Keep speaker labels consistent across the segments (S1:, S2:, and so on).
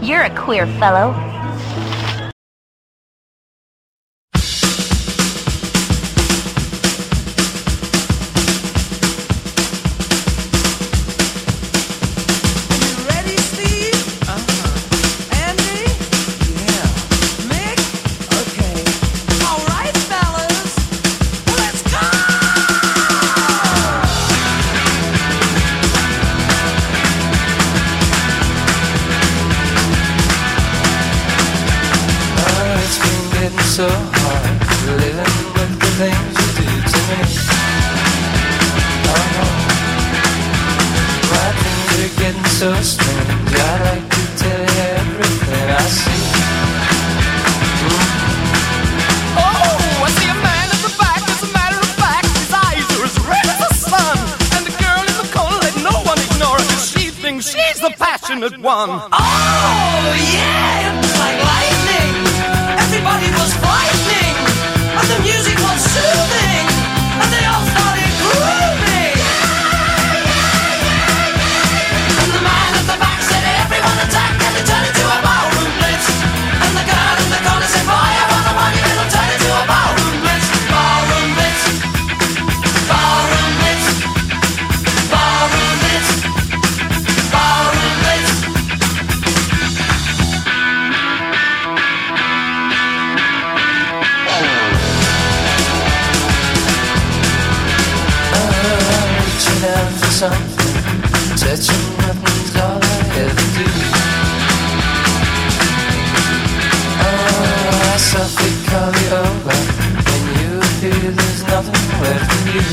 S1: You're a queer fellow.
S2: So hard living with the things you do to me. Oh no, why things are getting so strange. I'd like to tell you everything I see.
S3: Oh, I see a man at the back. As a matter of fact, his eyes are as red as the sun. And the girl in the corner, let no one ignore her, 'cause she thinks she's the passionate one.
S2: Oh yeah, it's like lightning. Everybody was frightening, and the music was soothing, and they all started grooving. And the man at the back said, everyone attack, and it turned into a ballroom blitz. And the girl in the corner said, boy, I wanna want you, it'll turn into a ballroom blitz. Ballroom blitz, ballroom blitz, ballroom blitz, ballroom blitz. Reaching out for something, touching nothing's all I ever do. Oh, I softly call you over, when you appear there's nothing left of you.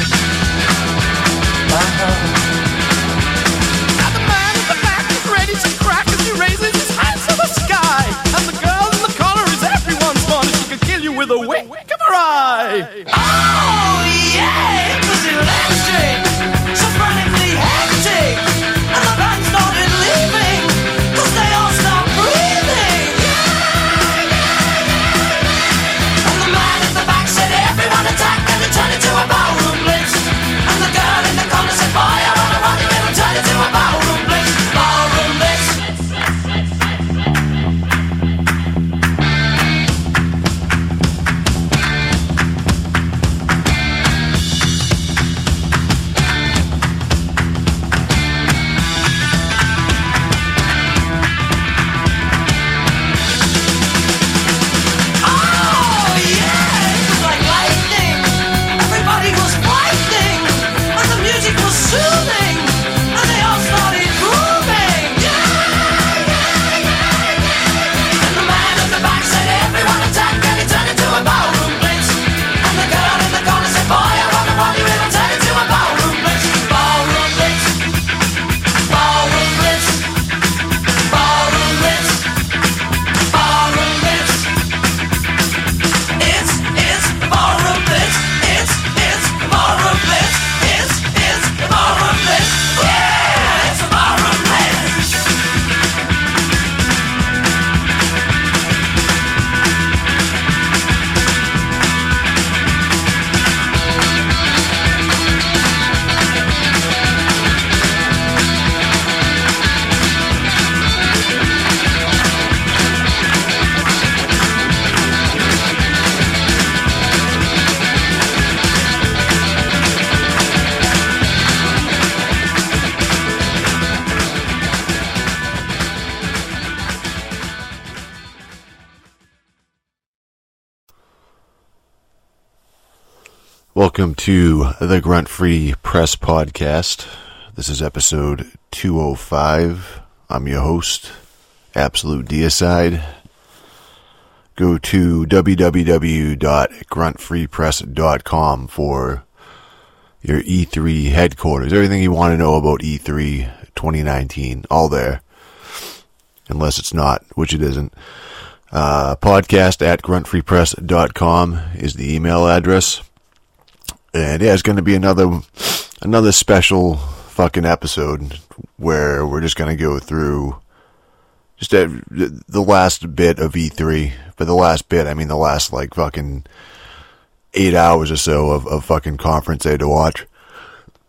S3: Now the man at the back is ready to crack as he raises his hands to the sky. And the girl in the corner is everyone's fun, and she could kill you with a wink of her eye.
S2: Oh yeah, it was electric, so frantically hectic, and the band started leaving, 'cause they all stopped breathing. And the man at the back said, everyone attack, and it turned into a ballroom blitz. And the girl in the corner said, boy, I wanna want you, it'll turn into a ballroom blitz. Ballroom blitz. Oh yeah, it was like lightning. Everybody was frightening, and the music was soothing, and they all started grooving. And the man at the back said, everyone attack, and it turned into a ballroom blitz. And the girl in the corner said, boy, I wanna want you, it'll turn into a ballroom blitz. Ballroom blitz, ballroom blitz, ballroom blitz, ballroom blitz. It's the ballroom blitz. It's the ballroom blitz. It's the ballroom blitz. Yeah, it's the ballroom blitz.
S4: Welcome to the Grunt Free Press Podcast. This is episode 205. I'm your host, Absolute Deicide. Go to www.gruntfreepress.com for your E3 headquarters. Everything you want to know about E3 2019, all there. Unless it's not, which it isn't. Podcast at gruntfreepress.com is the email address. And yeah, it's going to be another special fucking episode where we're just going to go through just the last bit of E3. By the last bit, I mean the last like fucking 8 hours or so of fucking conference I had to watch.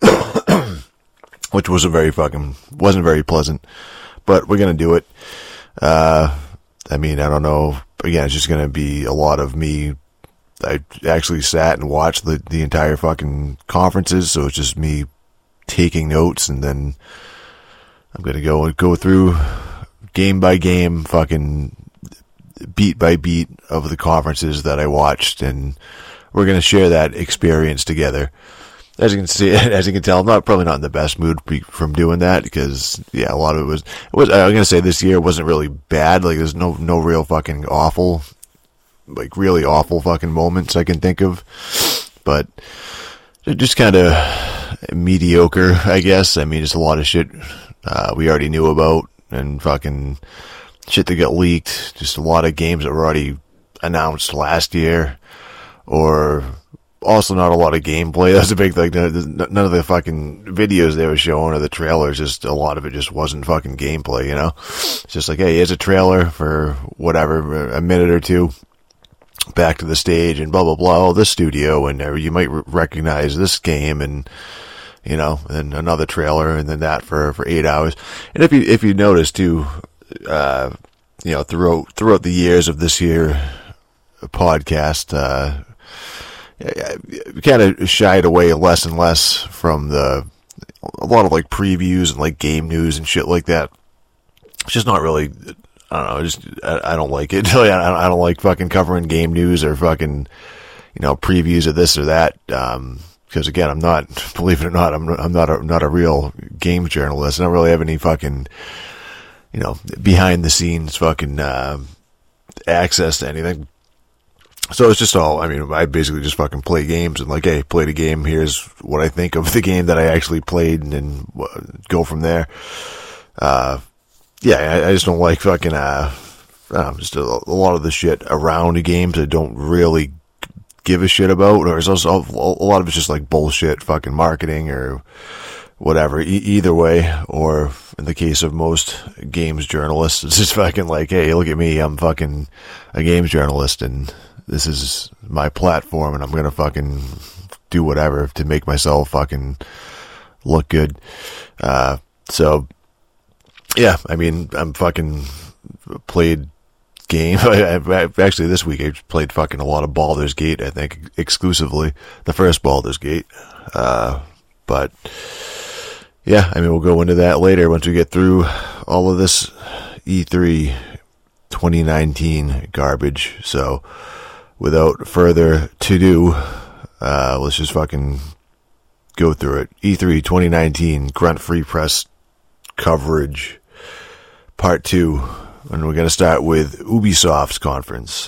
S4: Which wasn't very pleasant. But we're going to do it. I mean, I don't know. Again, it's just going to be a lot of me. I actually sat and watched the entire fucking conferences, so it's just me taking notes, and then I'm going to go through game by game, fucking beat by beat of the conferences that I watched, and we're going to share that experience together. As you can see, as you can tell, I'm probably not in the best mood from doing that, because yeah, a lot of it was. I'm going to say this year wasn't really bad. Like, there's no real fucking awful, like really awful fucking moments I can think of, but just kind of mediocre, I guess. I mean, just a lot of shit we already knew about, and fucking shit that got leaked. Just a lot of games that were already announced last year, or also not a lot of gameplay. That's a big thing. None of the fucking videos they were showing or the trailers, just a lot of it just wasn't fucking gameplay, you know? It's just like, hey, here's a trailer for whatever, a minute or two, back to the stage, and blah, blah, blah, this studio, and you might recognize this game, and, you know, and another trailer, and then that for 8 hours. And if you notice too, you know, throughout the years of this here podcast, kind of shied away less and less from a lot of like previews and like game news and shit like that. It's just not really, I don't know, I don't like it. I don't like fucking covering game news or fucking, you know, previews of this or that. Because again, I'm not, believe it or not, I'm not a real game journalist. I don't really have any fucking, you know, behind the scenes fucking access to anything. So it's just all, I mean, I basically just fucking play games and like, hey, played a game, here's what I think of the game that I actually played, and then go from there. Yeah, I just don't like fucking, just a lot of the shit around the games I don't really give a shit about, or it's also, a lot of it's just like bullshit fucking marketing or whatever. Either way, or in the case of most games journalists, it's just fucking like, hey, look at me, I'm fucking a games journalist, and this is my platform, and I'm gonna fucking do whatever to make myself fucking look good. So, yeah, I mean, I'm fucking played game. Actually, this week I played fucking a lot of Baldur's Gate, I think, exclusively. The first Baldur's Gate. But, yeah, I mean, we'll go into that later once we get through all of this E3 2019 garbage. So, without further to-do, let's just fucking go through it. E3 2019 Grunt Free Press coverage, part 2. And we're going to start with Ubisoft's conference.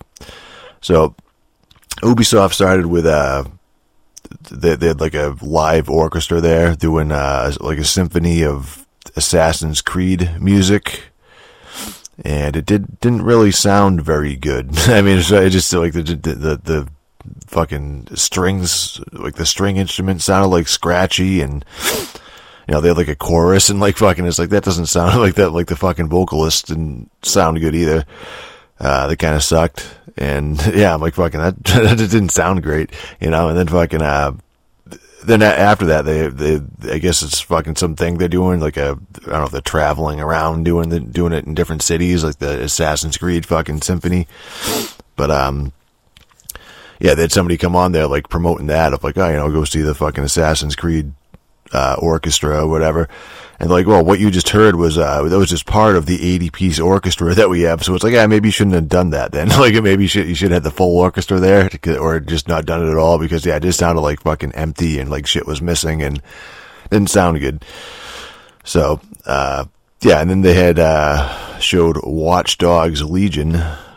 S4: So, Ubisoft started with, they had like a live orchestra there doing, like a symphony of Assassin's Creed music. And it didn't really sound very good. I mean, it just like the fucking strings, like the string instrument sounded like scratchy, and you know, they had like a chorus, and like fucking, it's like, that doesn't sound like that, like the fucking vocalist didn't sound good either. They kind of sucked, and yeah, I'm like, fucking, that didn't sound great, you know. And then fucking, then after that, they I guess it's fucking something they're doing, like I don't know if they're traveling around doing it in different cities, like the Assassin's Creed fucking symphony. But yeah, they had somebody come on there like promoting that, of like, oh, you know, go see the fucking Assassin's Creed orchestra or whatever. And like, well, what you just heard was that was just part of the 80-piece orchestra that we have. So it's like, yeah, maybe you shouldn't have done that then. Like, maybe you should have the full orchestra there, or just not done it at all, because yeah, it just sounded like fucking empty, and like shit was missing, and didn't sound good. So yeah, and then they had showed Watch Dogs Legion,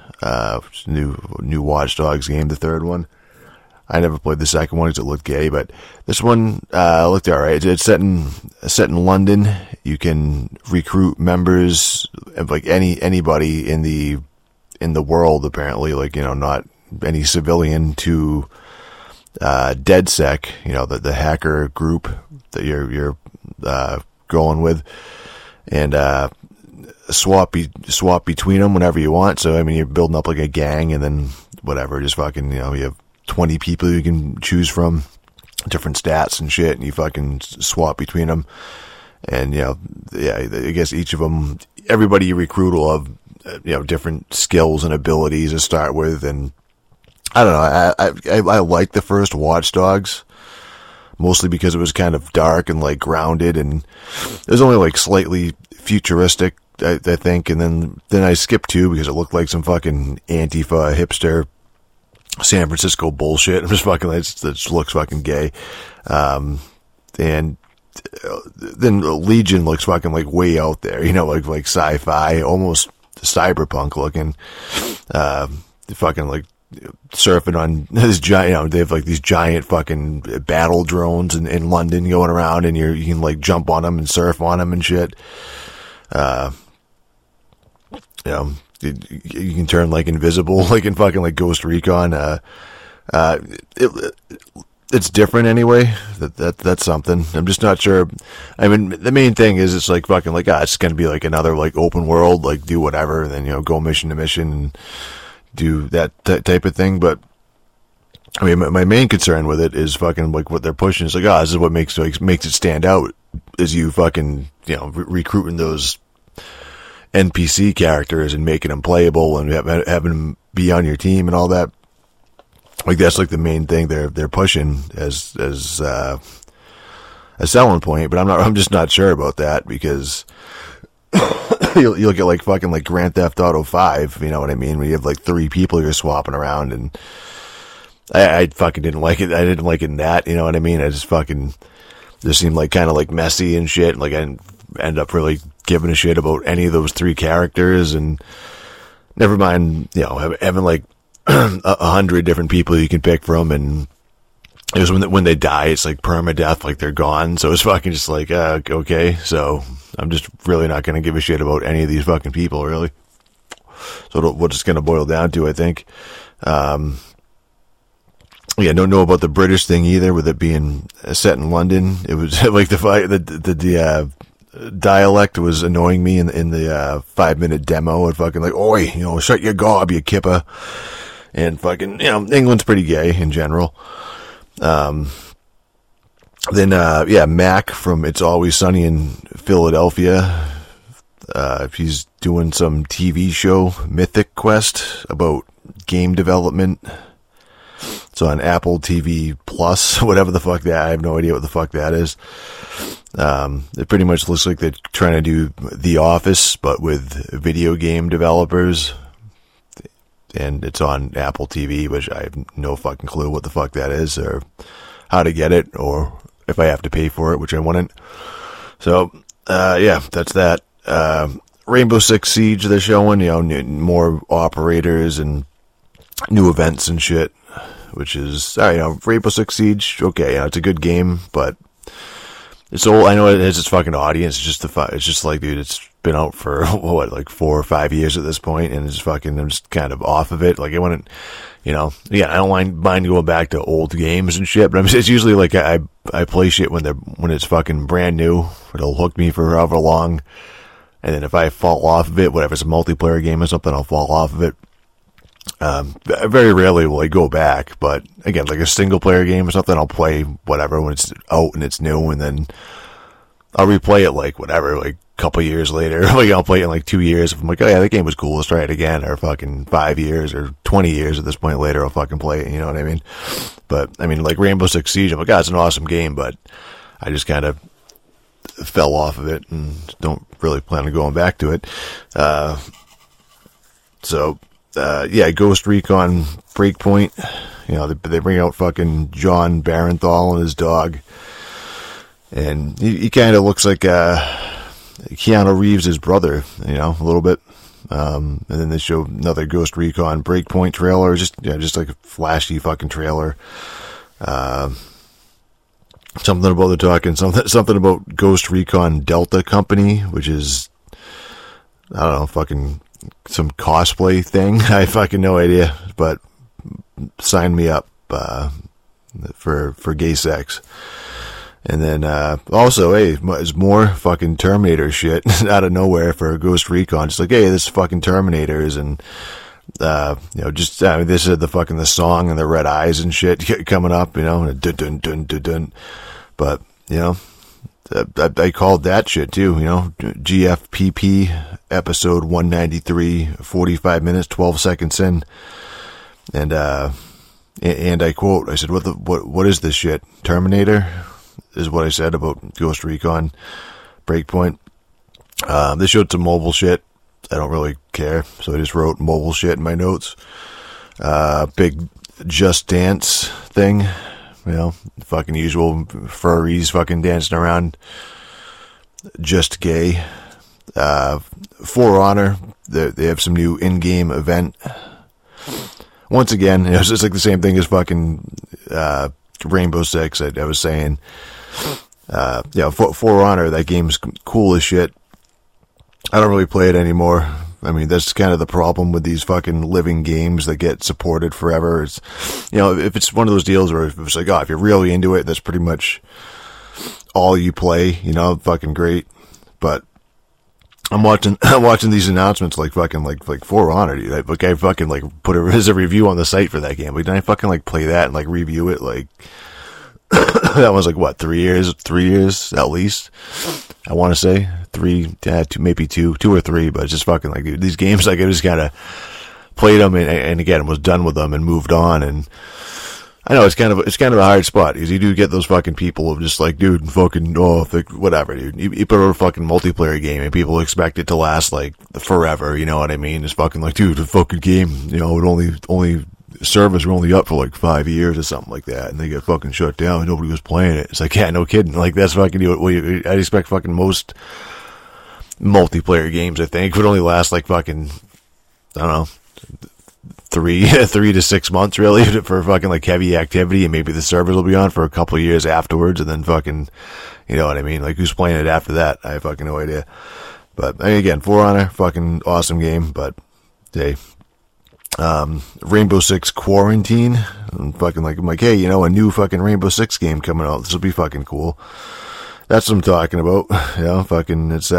S4: new Watch Dogs game, the third one. I never played the second one because it looked gay, but this one looked alright. It's set in London. You can recruit members of like anybody in the world, apparently, like, you know, not any civilian, to DedSec, you know, the hacker group that you're going with, and swap between them whenever you want. So I mean, you're building up like a gang, and then whatever, just fucking, you know, you have 20 people you can choose from, different stats and shit, and you fucking swap between them. And, you know, yeah, I guess each of them everybody you recruit will have, different skills and abilities to start with. And I don't know. I like the first Watch Dogs, mostly because it was kind of dark and like grounded, and it was only like slightly futuristic, I think. And then I skipped 2 because it looked like some fucking Antifa hipster San Francisco bullshit. I'm just fucking, it just looks fucking gay. And then Legion looks fucking like way out there, like sci-fi, almost cyberpunk looking. Fucking like surfing on this giant, they have like these giant fucking battle drones in London going around, and you can like jump on them and surf on them and shit. You can turn like invisible, like in fucking like Ghost Recon. It's different anyway. That's something. I'm just not sure. I mean, the main thing is it's like fucking like, it's going to be like another like open world, like do whatever, and then, go mission to mission and do that type of thing. But I mean, my main concern with it is fucking like what they're pushing is like, this is what makes it stand out, is you fucking, recruiting those NPC characters and making them playable and having them be on your team and all that. Like that's like the main thing they're pushing as a selling point. But I'm just not sure about that, because you'll get like fucking like Grand Theft Auto 5, you know what I mean? When you have like 3 people you're swapping around, and I fucking didn't like it. I didn't like it in that, you know what I mean? I just fucking just seemed like kind of like messy and shit. Like I didn't end up really giving a shit about any of those 3 characters, and never mind, having like 100 different people you can pick from, and it was when they die, it's like permadeath, like they're gone. So it's fucking just like, okay, so I'm just really not going to give a shit about any of these fucking people, really. So what it's going to boil down to, I think. Don't know about the British thing either, with it being set in London. It was like the dialect was annoying me in the 5-minute demo. It fucking like, oi, shut your gob, you kipper. And fucking, England's pretty gay in general. Then Mac from It's Always Sunny in Philadelphia. He's doing some TV show, Mythic Quest, about game development. It's on Apple TV Plus, whatever the fuck that. I have no idea what the fuck that is. It pretty much looks like they're trying to do The Office, but with video game developers. And it's on Apple TV, which I have no fucking clue what the fuck that is, or how to get it, or if I have to pay for it, which I wouldn't. So, that's that. Rainbow Six Siege, they're showing, more operators and new events and shit, which is, Rainbow Six Siege, okay, it's a good game, but it's old. I know it has its fucking audience. It's just like, dude, it's been out for like 4 or 5 years at this point, and it's fucking, I'm just kind of off of it. Like I wouldn't, I don't mind going back to old games and shit, but it's usually like I play shit when it's fucking brand new. It'll hook me for however long, and then if I fall off of it, whatever, it's a multiplayer game or something, I'll fall off of it. Very rarely will I go back, but again, like a single player game or something, I'll play whatever when it's out and it's new, and then I'll replay it like whatever, like a couple years later. Like I'll play it in like 2 years. If I'm like, oh yeah, that game was cool, let's try it again. Or fucking 5 years or 20 years at this point later, I'll fucking play it. You know what I mean? But I mean, like Rainbow Six Siege, I'm like, it's an awesome game, but I just kind of fell off of it and don't really plan on going back to it. Ghost Recon Breakpoint. They bring out fucking John Barenthal and his dog. And he kind of looks like Keanu Reeves' brother, a little bit. And then they show another Ghost Recon Breakpoint trailer, just like a flashy fucking trailer. Something about Ghost Recon Delta Company, which is, I don't know, fucking some cosplay thing. I fucking no idea, but sign me up for gay sex. And then also, there's more fucking Terminator shit out of nowhere for Ghost Recon. Just like, hey, this is fucking Terminators, and this is the song and the red eyes and shit coming up, dun dun dun dun dun. But I called that shit too, GFPP episode 193, 45 minutes, 12 seconds in. And I quote, I said, what is this shit? Terminator is what I said about Ghost Recon Breakpoint. They showed some mobile shit. I don't really care, so I just wrote mobile shit in my notes. Big Just Dance thing, fucking usual furries fucking dancing around. Just gay. For Honor, they have some new in-game event. Once again, it's just like the same thing as fucking Rainbow Six. I was saying, For Honor, that game's cool as shit. I don't really play it anymore. I mean, that's kind of the problem with these fucking living games that get supported forever. It's, if it's one of those deals where it's like, if you're really into it, that's pretty much all you play, fucking great. But I'm watching these announcements like fucking like For Honor, dude. I fucking like put as a review on the site for that game. Like, didn't I fucking like play that and like review it? Like, that was like what, 3 years at least. I want to say 3, maybe 2 or 3, but it's just fucking like, dude, these games, like I just kind of played them and again was done with them and moved on. And I know it's kind of a hard spot because you do get those fucking people of just like, dude, fucking, whatever, dude. You put over a fucking multiplayer game and people expect it to last like forever, you know what I mean? It's fucking like, dude, the fucking game, it only service were only up for like 5 years or something like that, and they get fucking shut down and nobody was playing it. It's like, yeah, no kidding. Like, that's fucking, I'd expect fucking most multiplayer games, I think, would only last like fucking, I don't know, 3 to 6 months really for fucking like heavy activity, and maybe the servers will be on for a couple of years afterwards, and then fucking, you know what I mean? Like, who's playing it after that? I have fucking no idea. But I mean, again, For Honor, fucking awesome game, but hey, Rainbow Six Quarantine, I'm like, hey, a new fucking Rainbow Six game coming out. This will be fucking cool. That's what I'm talking about. Fucking, it's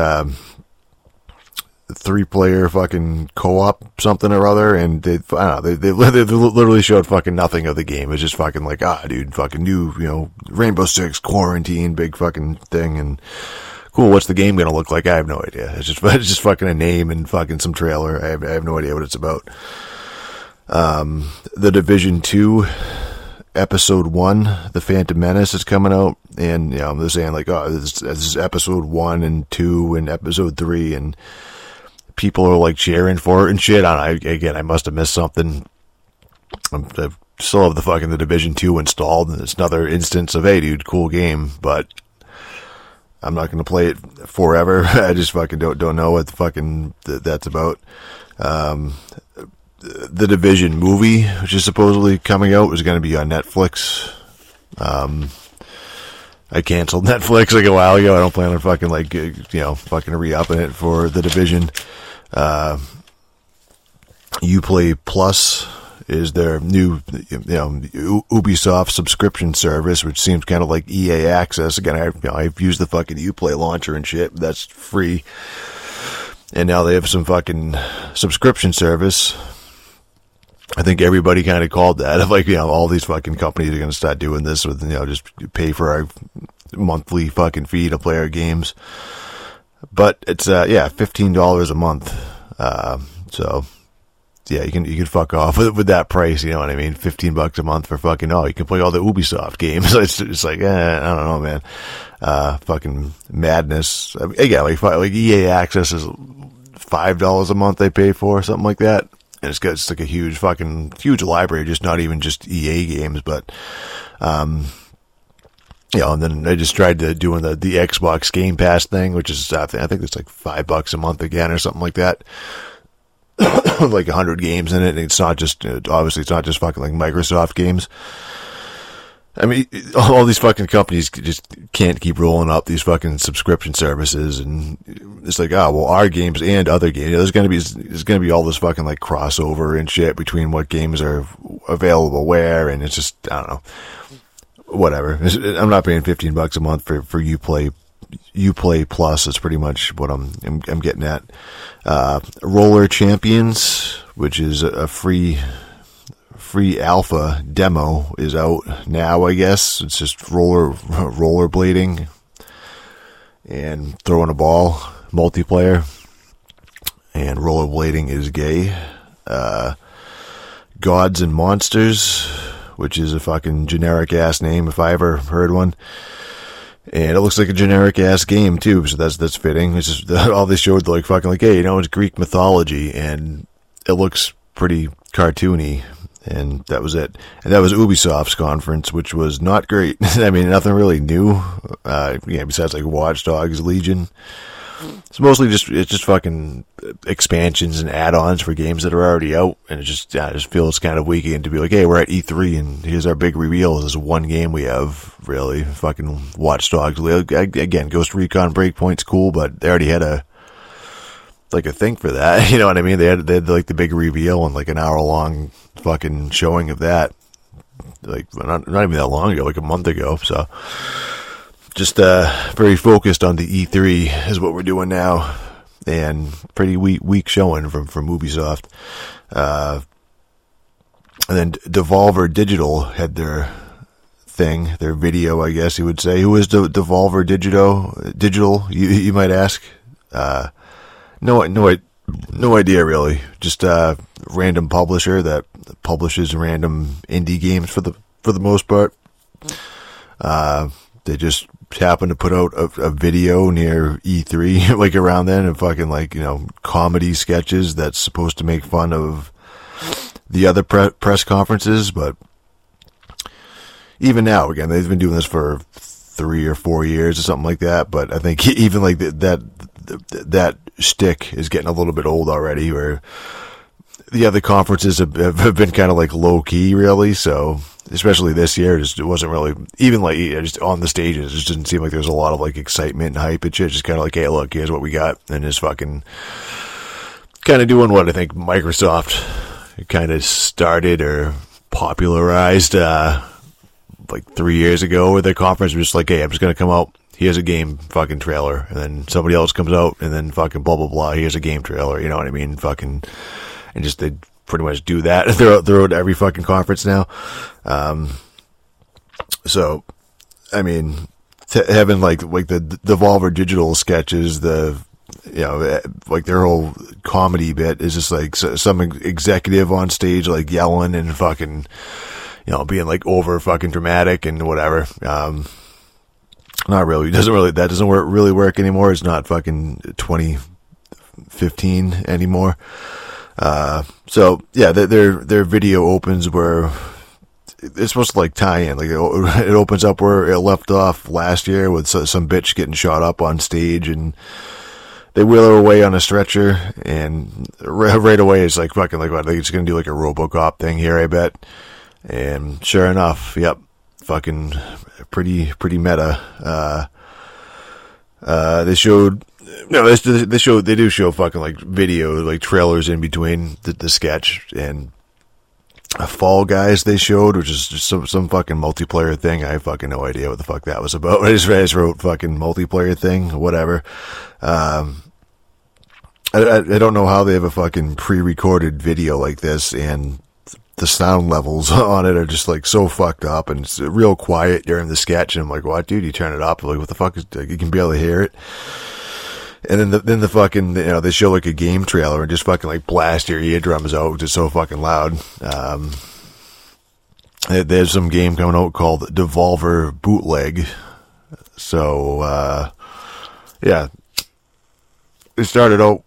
S4: 3-player fucking co-op something or other, and they literally showed fucking nothing of the game. It's just fucking like, dude, fucking new, Rainbow Six Quarantine, big fucking thing, and cool. What's the game gonna look like? I have no idea. It's just fucking a name and fucking some trailer. I have no idea what it's about. The Division 2 Episode 1, The Phantom Menace, is coming out, and they're saying like, this is Episode 1 and 2 and Episode 3, and people are like cheering for it and shit. I must have missed something. I still have the Division 2 installed, and it's another instance of, hey, dude, cool game, but I'm not going to play it forever. I just fucking don't know what the fucking that's about. The Division movie, which is supposedly coming out, is going to be on Netflix. I canceled Netflix like a while ago. I don't plan on fucking fucking re-upping it for The Division. Uplay Plus is their new, Ubisoft subscription service, which seems kind of like EA Access. Again, I've used the fucking Uplay launcher and shit. That's free. And now they have some fucking subscription service. I think everybody kind of called that. All these fucking companies are going to start doing this with, just pay for our monthly fucking fee to play our games. But it's, $15 a month. So, yeah, you can fuck off with that price, you know what I mean? $15 a month for fucking, you can play all the Ubisoft games. It's like, I don't know, man. Fucking madness. Again, like EA Access is $5 a month they pay for, something like that. And it's like a huge library, just not even just EA games, but, and then I just tried doing the Xbox Game Pass thing, which is, I think it's like $5 a month again or something like that. Like 100 games in it, and it's not just, obviously it's not just fucking like Microsoft games. I mean, all these fucking companies just can't keep rolling up these fucking subscription services, and it's like, our games and other games. There's gonna be all this fucking like crossover and shit between what games are available where, and it's just, I don't know, whatever. I'm not paying $15 a month for Uplay Plus. Is pretty much what I'm getting at. Roller Champions, which is a free alpha demo, is out now, I guess. It's just rollerblading and throwing a ball multiplayer. and rollerblading is gay. Gods and Monsters, which is a fucking generic ass name if I ever heard one. And it looks like a generic ass game too, so that's fitting. It's just all they showed like fucking like, hey, you know, it's Greek mythology, and it looks pretty cartoony, and that was it. And that was Ubisoft's conference, which was not great. I mean, nothing really new. Besides like Watch Dogs Legion. It's mostly just fucking expansions and add-ons for games that are already out, and it just feels kind of weak to be like, hey, we're at E3 and here's our big reveal. This is one game we have, really. Fucking Watch Dogs. Again, Ghost Recon Breakpoint's cool, but they already had a thing for that. You know what I mean? They had like the big reveal and like an hour-long fucking showing of that. Like, not even that long ago, like a month ago, so... Just very focused on the E3 is what we're doing now, and pretty weak showing from Ubisoft. And then Devolver Digital had their thing, their video, I guess you would say. Who is Devolver Digital? You might ask. No idea really. Just a random publisher that publishes random indie games for the most part. They just happened to put out a video near E3, like around then, and fucking like, you know, comedy sketches that's supposed to make fun of the other press conferences. But even now, again, they've been doing this for 3 or 4 years or something like that. But I think even like that shtick is getting a little bit old already, where the other conferences have been kind of like low key, really. So especially this year, it wasn't really, even like just on the stages, it just didn't seem like there was a lot of like excitement and hype and shit. Just kind of like, hey, look, here's what we got, and just fucking kind of doing what I think Microsoft kind of started or popularized like 3 years ago, where their conference was just like, hey, I'm just gonna come out, here's a game fucking trailer, and then somebody else comes out, and then fucking blah blah blah, here's a game trailer, you know what I mean? Fucking, and just they pretty much do that throughout every fucking conference now. So, I mean, having like the Devolver Digital sketches, like their whole comedy bit is just like some executive on stage like yelling and fucking, you know, being like over fucking dramatic and whatever. Not really. That doesn't really work anymore. It's not fucking 2015 anymore. So yeah, their video opens where it's supposed to like tie in, like it opens up where it left off last year with some bitch getting shot up on stage, and they wheel her away on a stretcher, and right away it's like fucking like, what, I think it's gonna do like a RoboCop thing here, I bet. And sure enough, yep, fucking pretty meta. They do show fucking like video, like trailers in between the sketch, and Fall Guys they showed, which is just some fucking multiplayer thing. I have fucking no idea what the fuck that was about. I just wrote fucking multiplayer thing, whatever. I don't know how they have a fucking pre-recorded video like this, and the sound levels on it are just like so fucked up, and it's real quiet during the sketch, and I'm like, what, dude, you turn it up, like what the fuck is, like, you can barely hear it. And then the fucking, you know, they show like a game trailer and just fucking like blast your eardrums out, just so fucking loud. There's some game coming out called Devolver Bootleg. So, yeah, they started out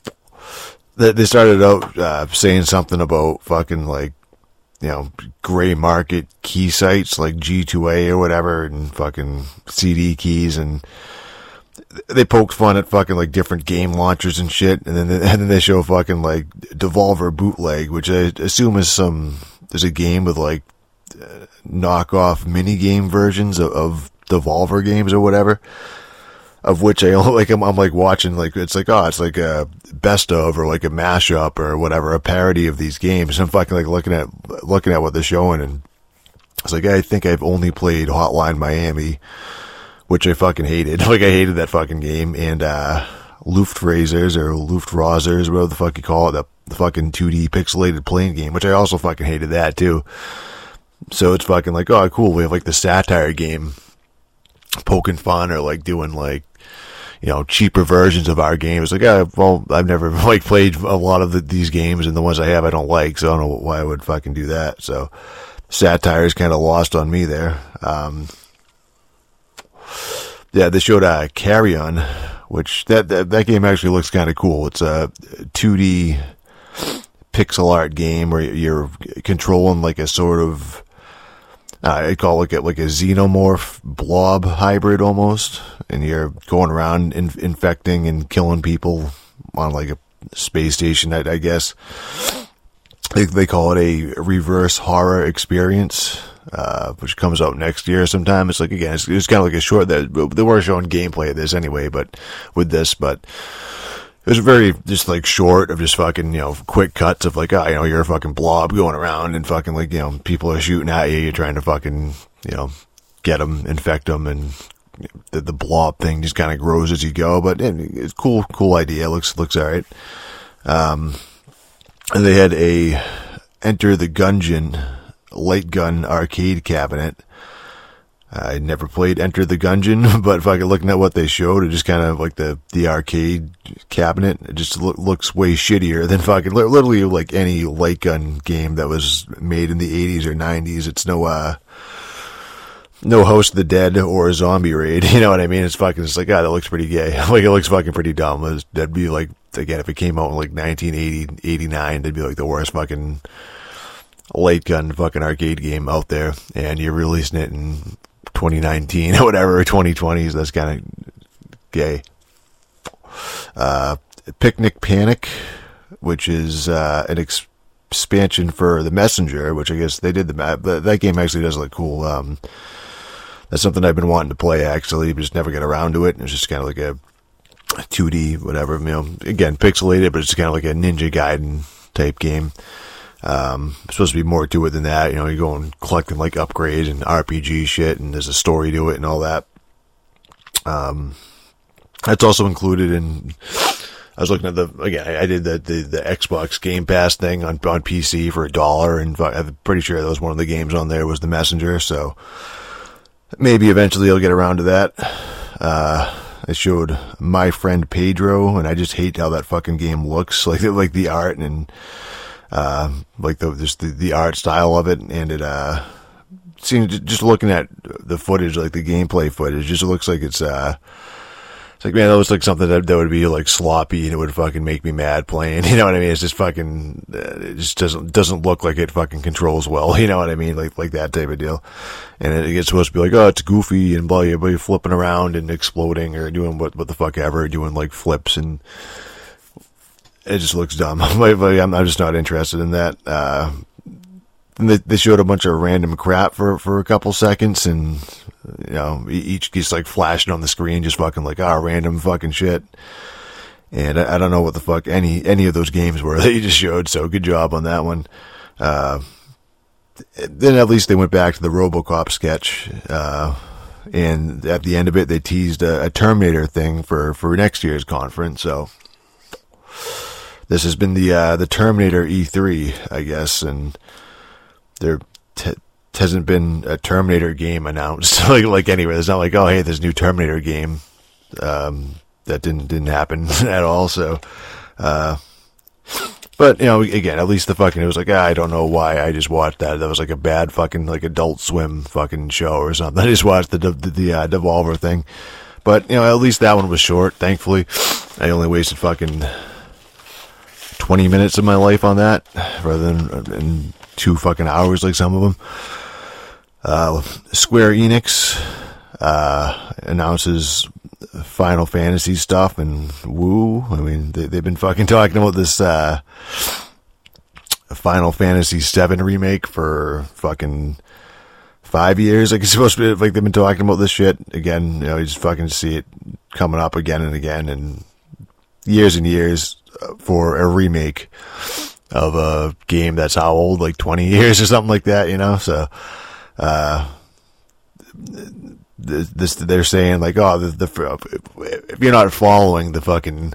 S4: saying something about fucking like, you know, gray market key sites like G2A or whatever, and fucking CD keys, and they poked fun at fucking like different game launchers and shit, and then they show fucking like Devolver Bootleg, which I assume is there's a game with like knockoff mini game versions of Devolver games or whatever, of which I'm like watching, like it's like, oh, it's like a best of or like a mashup or whatever, a parody of these games. And I'm fucking like looking at what they're showing, and it's like, I think I've only played Hotline Miami, which I fucking hated. Like, I hated that fucking game. And, Luftrausers or Luftrausers, whatever the fuck you call it, the fucking 2D pixelated plane game, which I also fucking hated that too. So it's fucking like, oh, cool, we have like the satire game, poking fun or like doing like, cheaper versions of our games. Like, well, I've never like played a lot of these games, and the ones I have I don't like, so I don't know why I would fucking do that. So satire is kind of lost on me there. Yeah, they showed Carry On, which that game actually looks kind of cool. It's a 2D pixel art game where you're controlling like a sort of I call it like a xenomorph blob hybrid almost, and you're going around infecting and killing people on like a space station, I guess. They call it a reverse horror experience, which comes out next year sometime. It's like, again, it's kind of like a short, they were showing gameplay of this anyway, but it was very just like short of just fucking, quick cuts of like, you're a fucking blob going around and fucking like, people are shooting at you. You're trying to fucking, get them, infect them, and the blob thing just kind of grows as you go. But it's cool idea. Looks all right. And they had a Enter the Gungeon light gun arcade cabinet. I never played Enter the Gungeon, but fucking looking at what they showed, it just kind of like the arcade cabinet, it just looks way shittier than fucking literally like any light gun game that was made in the 80s or 90s. It's no House of the Dead or Zombie Raid. You know what I mean? It's like, that looks pretty gay. Like, it looks fucking pretty dumb. That'd be like, again, if it came out in like 1980, 89, that'd be like the worst fucking light gun fucking arcade game out there. And you're releasing it in 2019 or whatever, or 2020s. That's kind of gay. Picnic Panic, which is an expansion for The Messenger, which I guess they did that game actually does look cool. That's something I've been wanting to play, actually, but just never get around to it. It's just kind of like a 2D, whatever, again, pixelated, but it's kind of like a Ninja Gaiden type game. Supposed to be more to it than that. You're going collecting like upgrades and RPG shit, and there's a story to it and all that. That's also included in, I was looking at I did the Xbox Game Pass thing on PC for $1, and I'm pretty sure that was one of the games on there was The Messenger, so maybe eventually I'll get around to that. I showed My Friend Pedro, and I just hate how that fucking game looks, like the art and like the art style of it, and it seems, just looking at the footage, like the gameplay footage, just looks like it's like, man, that looks like something that would be like sloppy, and it would fucking make me mad playing. You know what I mean? It's just fucking, it just doesn't look like it fucking controls well. You know what I mean? Like that type of deal. And it gets supposed to be like, oh, it's goofy and blah, you're flipping around and exploding or doing what the fuck ever, doing like flips, and it just looks dumb. I'm just not interested in that. They showed a bunch of random crap for a couple seconds, and each gets like flashing on the screen, just fucking like random fucking shit. And I don't know what the fuck any of those games were that you just showed. So good job on that one. Then at least they went back to the RoboCop sketch, and at the end of it, they teased a Terminator thing for next year's conference. So this has been the Terminator E3, I guess, and there hasn't been a Terminator game announced like anywhere. It's not like, oh, hey, there's a new Terminator game. That didn't happen at all. So, but again, at least it was like, I don't know why I just watched that. That was like a bad fucking like Adult Swim fucking show or something. I just watched the Devolver thing. But at least that one was short. Thankfully, I only wasted fucking 20 minutes of my life on that rather than in 2 fucking hours like some of them. Square Enix announces Final Fantasy stuff, and woo, I mean, they've been fucking talking about this Final Fantasy VII remake for fucking 5 years. Like, it's supposed to be, like, they've been talking about this shit again. You just fucking see it coming up again and again, and years for a remake of a game that's how old, like 20 years or something like that, so they're saying like, oh, if you're not following the fucking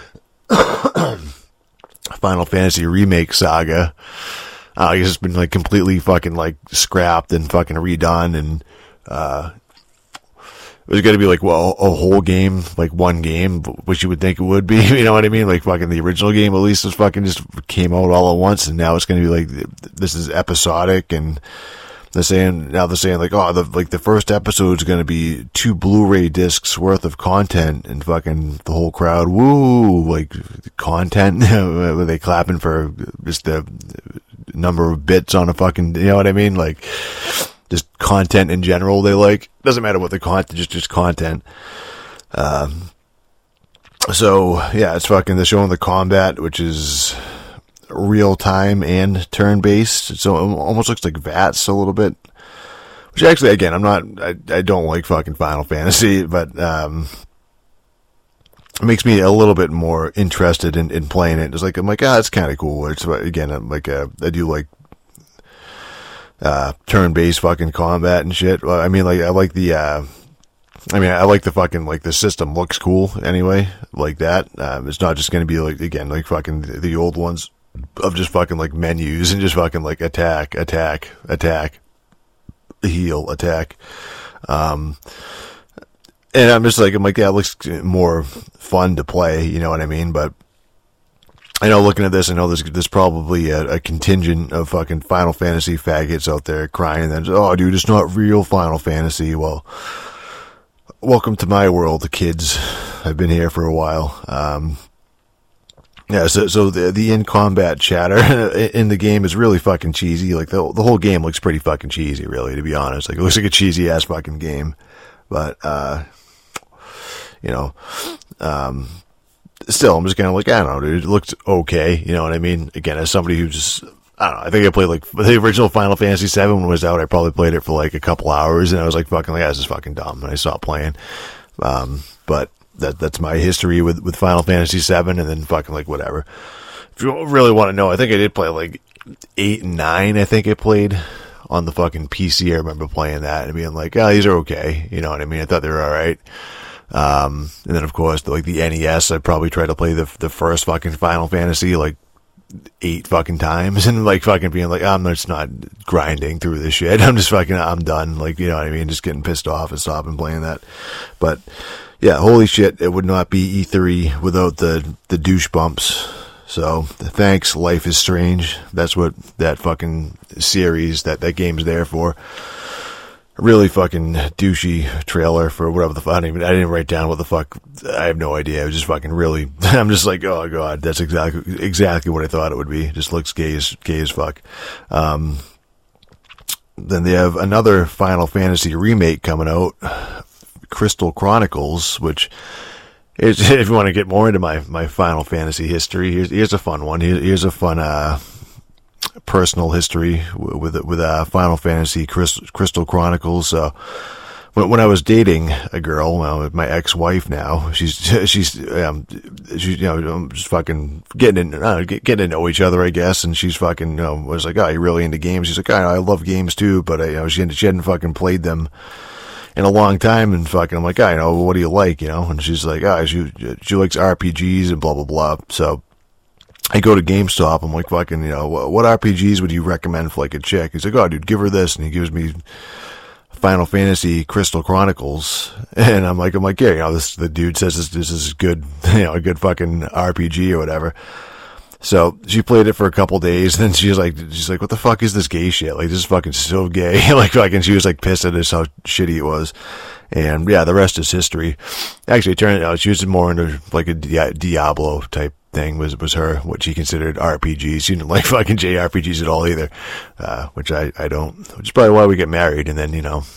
S4: Final Fantasy remake saga, I guess it's been like completely fucking like scrapped and fucking redone, and was going to be like, well, a whole game, like one game, which you would think it would be, you know what I mean? Like fucking the original game at least was fucking just came out all at once, and now it's going to be like, this is episodic, and they're saying like, oh, the first episode is going to be 2 Blu-ray discs worth of content, and fucking the whole crowd, woo, like content, were they clapping for just the number of bits on a fucking, you know what I mean? Like, just content in general they like. Doesn't matter what the content, just content. So, yeah, it's fucking, they're showing the combat, which is real time and turn based. So it almost looks like VATS a little bit. Which actually, again, I don't like fucking Final Fantasy, but it makes me a little bit more interested in playing it. It's like, I'm like, it's kind of cool. It's, again, I'm like, I do like turn-based fucking combat and shit. Well, I mean, like, I like the fucking, like, the system looks cool anyway, like that. It's not just gonna be like, again, like fucking the old ones of just fucking like menus and just fucking like attack, heal, attack. And I'm just like, yeah, it looks more fun to play, you know what I mean? But I know, looking at this, I know there's probably a contingent of fucking Final Fantasy faggots out there crying that, oh, dude, it's not real Final Fantasy. Well, welcome to my world, kids. I've been here for a while. Yeah, so the in-combat chatter in the game is really fucking cheesy. Like, the whole game looks pretty fucking cheesy, really, to be honest. Like, it looks like a cheesy-ass fucking game. But, you know, still, I'm just kind of like, I don't know, dude, it looks okay, you know what I mean? Again, as somebody who just, I don't know, I think I played, like, the original Final Fantasy VII when it was out. I probably played it for, like, a couple hours, and I was like, fucking, like, this is fucking dumb, and I stopped playing. But that's my history with Final Fantasy VII, and then fucking, like, whatever. If you really want to know, I think I did play, like, 8 and 9, I think I played on the fucking PC. I remember playing that and being like, oh, these are okay, you know what I mean? I thought they were alright. And then, of course, the NES, I probably tried to play the first fucking Final Fantasy, like, 8 fucking times, and, like, fucking being like, I'm just not grinding through this shit. I'm done. Like, you know what I mean? Just getting pissed off and stopping playing that. But, yeah, holy shit, it would not be E3 without the douche bumps. So, thanks, Life is Strange. That's what that fucking series, that game's there for. Really fucking douchey trailer for whatever the fuck. I didn't write down what the fuck. I have no idea. It was just fucking really, I'm just like, oh god, that's exactly what I thought it would be. Just looks gay as fuck. Then they have another Final Fantasy remake coming out, Crystal Chronicles, which is, if you want to get more into my Final Fantasy history, here's a fun one. Here's a fun, personal history with Final Fantasy Crystal Chronicles. When I was dating a girl, my ex-wife now, she's you know, just fucking getting to know each other, I guess. And she's fucking, you know, was like, oh, you're really into games? She's like, oh, I love games too, but you know, she hadn't fucking played them in a long time, and fucking, I'm like, oh, you know, what do you like, you know? And she's like, oh, she likes RPGs and blah blah blah. So I go to GameStop. I'm like, fucking, you know, what RPGs would you recommend for, like, a chick? He's like, oh, dude, give her this. And he gives me Final Fantasy Crystal Chronicles. And I'm like, yeah, you know, the dude says this is good, you know, a good fucking RPG or whatever. So she played it for a couple days, and then she's like, what the fuck is this gay shit? Like, this is fucking so gay. Like, fucking, she was like pissed at us how shitty it was. And yeah, the rest is history. Actually, it turned out she was more into like a Diablo type thing was her, what she considered RPGs. She didn't like fucking JRPGs at all either, which I don't, which is probably why we get married. And then, you know,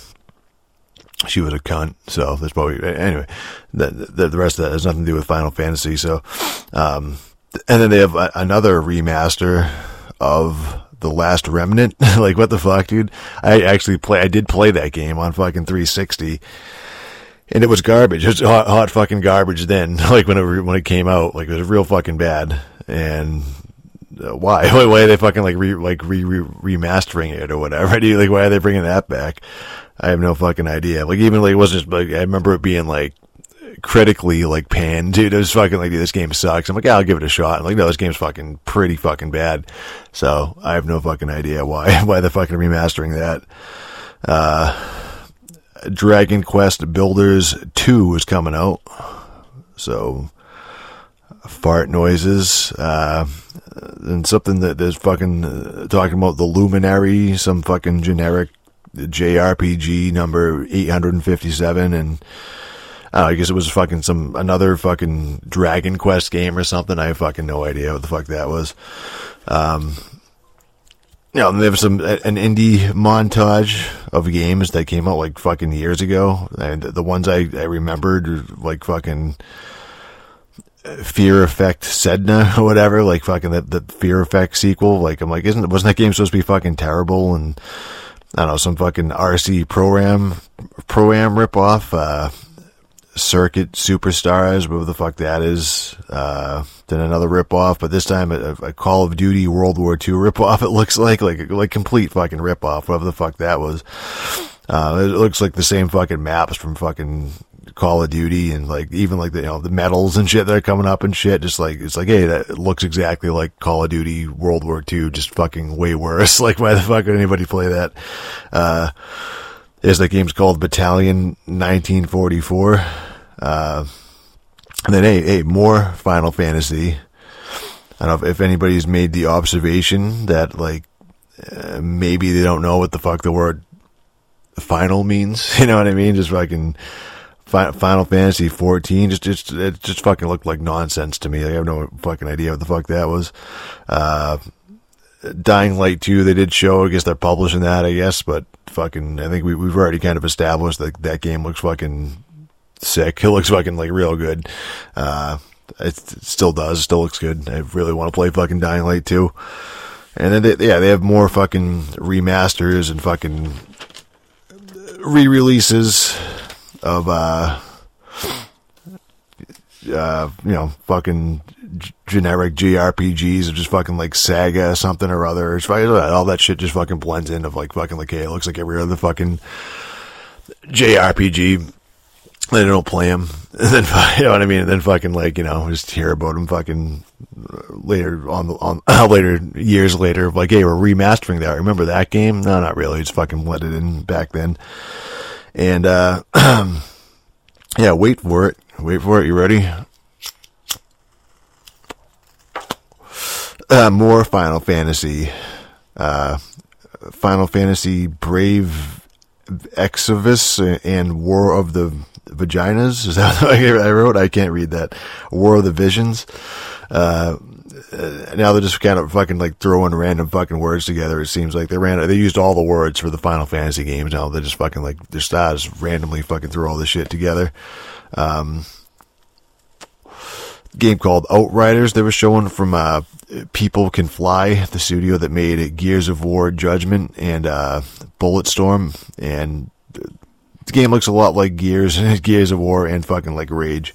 S4: she was a cunt, so that's probably, anyway, the rest of that has nothing to do with Final Fantasy. So, and then they have another remaster of The Last Remnant. Like, what the fuck, dude? I did play that game on fucking 360. And it was garbage. It was hot fucking garbage then. Like, when it came out, like, it was real fucking bad. And why are they fucking remastering it or whatever? Like, why are they bringing that back? I have no fucking idea. Like, even like, it wasn't like, I remember it being like critically like panned, dude. It was fucking like, dude, this game sucks. I'm like, yeah, I'll give it a shot. I'm like, no, this game's fucking pretty fucking bad. So I have no fucking idea why they're fucking remastering that. Dragon Quest Builders 2 is coming out. So, fart noises, and something that there's fucking talking about the Luminary, some fucking generic JRPG number 857, and I guess it was fucking another fucking Dragon Quest game or something. I have fucking no idea what the fuck that was. They have an indie montage of games that came out like fucking years ago, and the ones I remembered are like fucking Fear Effect Sedna or whatever, like fucking the Fear Effect sequel. Like I'm like, wasn't that game supposed to be fucking terrible? And I don't know, some fucking RC Pro-Am ripoff, Circuit Superstars, whatever the fuck that is. Then another ripoff, but this time a Call of Duty World War II ripoff. It looks like complete fucking ripoff, whatever the fuck that was. It looks like the same fucking maps from fucking Call of Duty, and like even like the medals and shit that are coming up and shit. Just like it's like, hey, that looks exactly like Call of Duty World War II, just fucking way worse. Like why the fuck would anybody play that? That game's called Battalion 1944. And then, hey, more Final Fantasy. I don't know if anybody's made the observation that, like, maybe they don't know what the fuck the word final means. You know what I mean? Just fucking Final Fantasy 14. It just fucking looked like nonsense to me. Like, I have no fucking idea what the fuck that was. Dying Light 2, they did show. I guess they're publishing that, I guess. But fucking, I think we've already kind of established that game looks fucking sick. It looks fucking like real good. It still does. It still looks good. I really want to play fucking Dying Light 2. And then they have more fucking remasters and fucking re-releases of fucking generic JRPGs of just fucking like Saga something or other. It's like, all that shit just fucking blends in of like fucking like, hey, it looks like every other fucking JRPG. They don't play them, and then you know what I mean. And then fucking like just hear about them fucking later on later years later. Like, hey, we're remastering that. Remember that game? No, not really. Just fucking let it in back then. And yeah, wait for it. You ready? More Final Fantasy. Final Fantasy Brave Exvius and War of the Vaginas. Is that what I wrote? I can't read that. War of the Visions. Now they're just kind of fucking like throwing random fucking words together. It seems like they used all the words for the Final Fantasy games. Now they're just fucking like just randomly fucking throw all this shit together. Game called Outriders. They were showing from People Can Fly, the studio that made Gears of War Judgment and Bulletstorm, and the game looks a lot like Gears of War and fucking like Rage.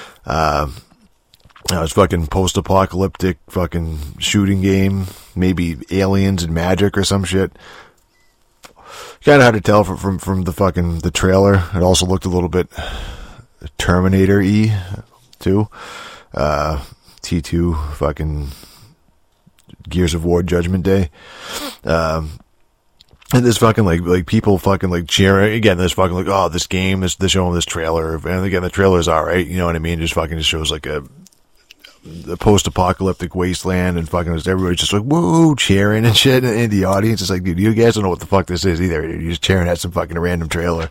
S4: It's fucking post-apocalyptic fucking shooting game, maybe aliens and magic or some shit. Kind of hard to tell from the fucking the trailer. It also looked a little bit Terminator-y too. T2 fucking Gears of War Judgment Day. And there's fucking like people fucking like cheering again. There's fucking like, oh, this game is showing this trailer, and again the trailer's alright. You know what I mean? Just fucking just shows like a post-apocalyptic wasteland, and fucking everybody's just like woo cheering and shit in the audience. It's like, dude, you guys don't know what the fuck this is either. You're just cheering at some fucking random trailer.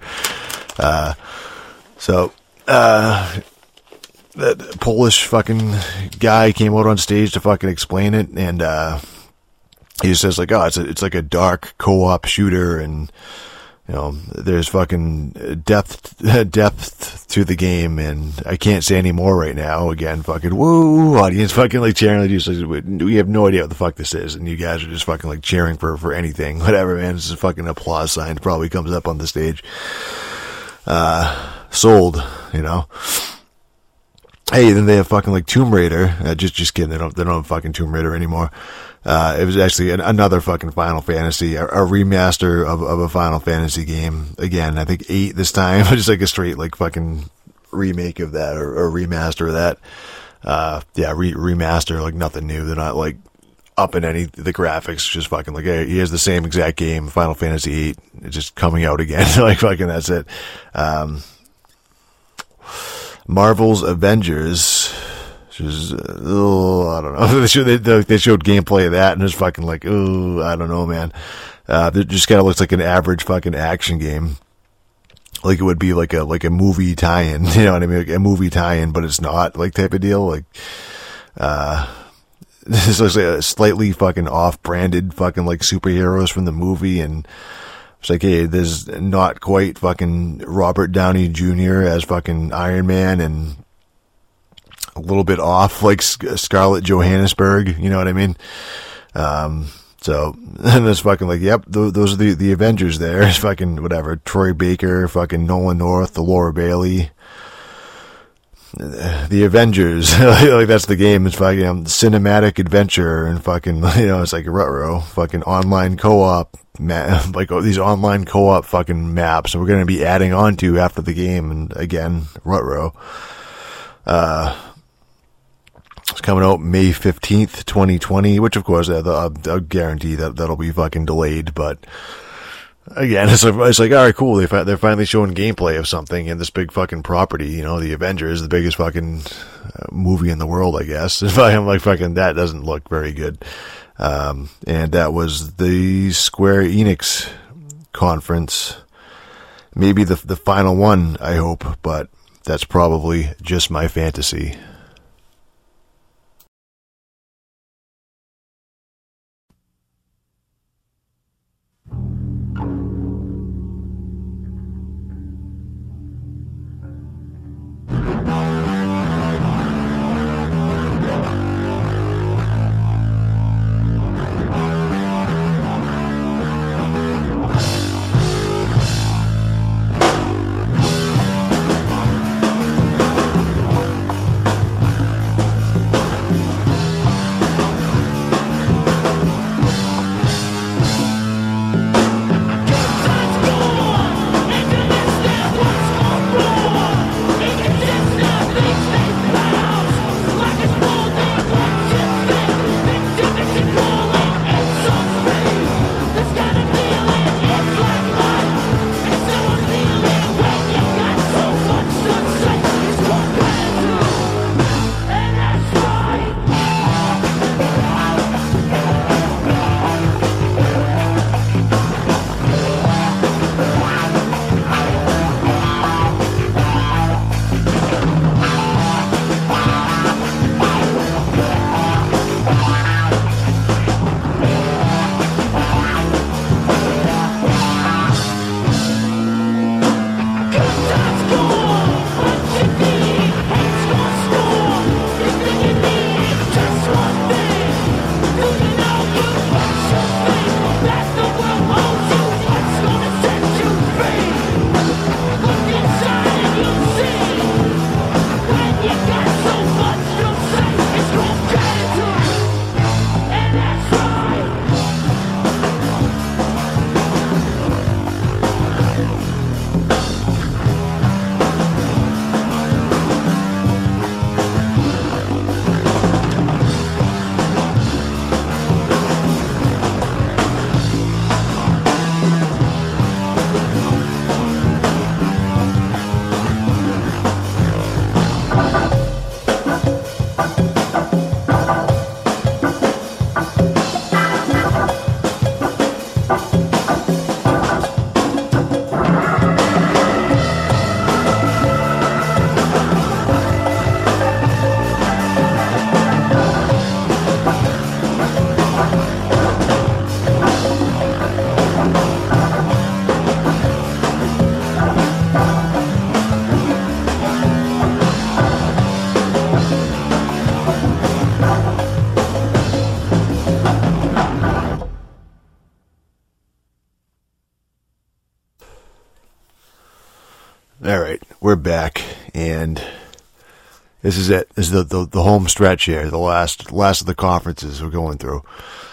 S4: That Polish fucking guy came out on stage to fucking explain it, and he says like, oh, it's like a dark co-op shooter, and there's fucking depth to the game, and I can't say any more right now. Again, fucking woo, audience fucking like cheering. Like, we have no idea what the fuck this is, and you guys are just fucking like cheering for anything, whatever, man. This is a fucking applause sign probably comes up on the stage. Sold, Hey, then they have fucking like Tomb Raider. Just kidding. They don't have fucking Tomb Raider anymore. It was actually another fucking Final Fantasy, a remaster of a Final Fantasy game. Again, I think 8 this time. Just like a straight like fucking remake of that or remaster of that. Remaster, like nothing new. They're not like upping the graphics. Just fucking like, hey, he has the same exact game, Final Fantasy VIII, it's just coming out again. Like fucking that's it. Marvel's Avengers. Which is, I don't know. They showed gameplay of that, and it's fucking like, oh, I don't know, man. It just kind of looks like an average fucking action game. Like it would be like a movie tie-in, you know what I mean? Like a movie tie-in, but it's not, like, type of deal. Like, this looks like a slightly fucking off-branded fucking like superheroes from the movie, and it's like, hey, there's not quite fucking Robert Downey Jr. as fucking Iron Man, and a little bit off like Scarlett Johannesburg, you know what I mean? So, and it's fucking like, yep, those are the Avengers there. It's fucking whatever, Troy Baker, fucking Nolan North, the Laura Bailey, the Avengers. Like that's the game. It's fucking cinematic adventure, and fucking, you know, it's like Rutro, fucking online co-op, like these online co-op fucking maps, and we're going to be adding on to after the game. And again, Rutro. It's coming out May 15th, 2020, which of course I'll guarantee that'll be fucking delayed, but again, it's like, alright, cool, they're finally showing gameplay of something in this big fucking property, you know, the Avengers, the biggest fucking movie in the world, I guess. I'm like, fucking, that doesn't look very good. And that was the Square Enix conference. Maybe the final one, I hope, but that's probably just my fantasy. Alright, we're back, and this is it. This is the home stretch here, the last of the conferences we're going through.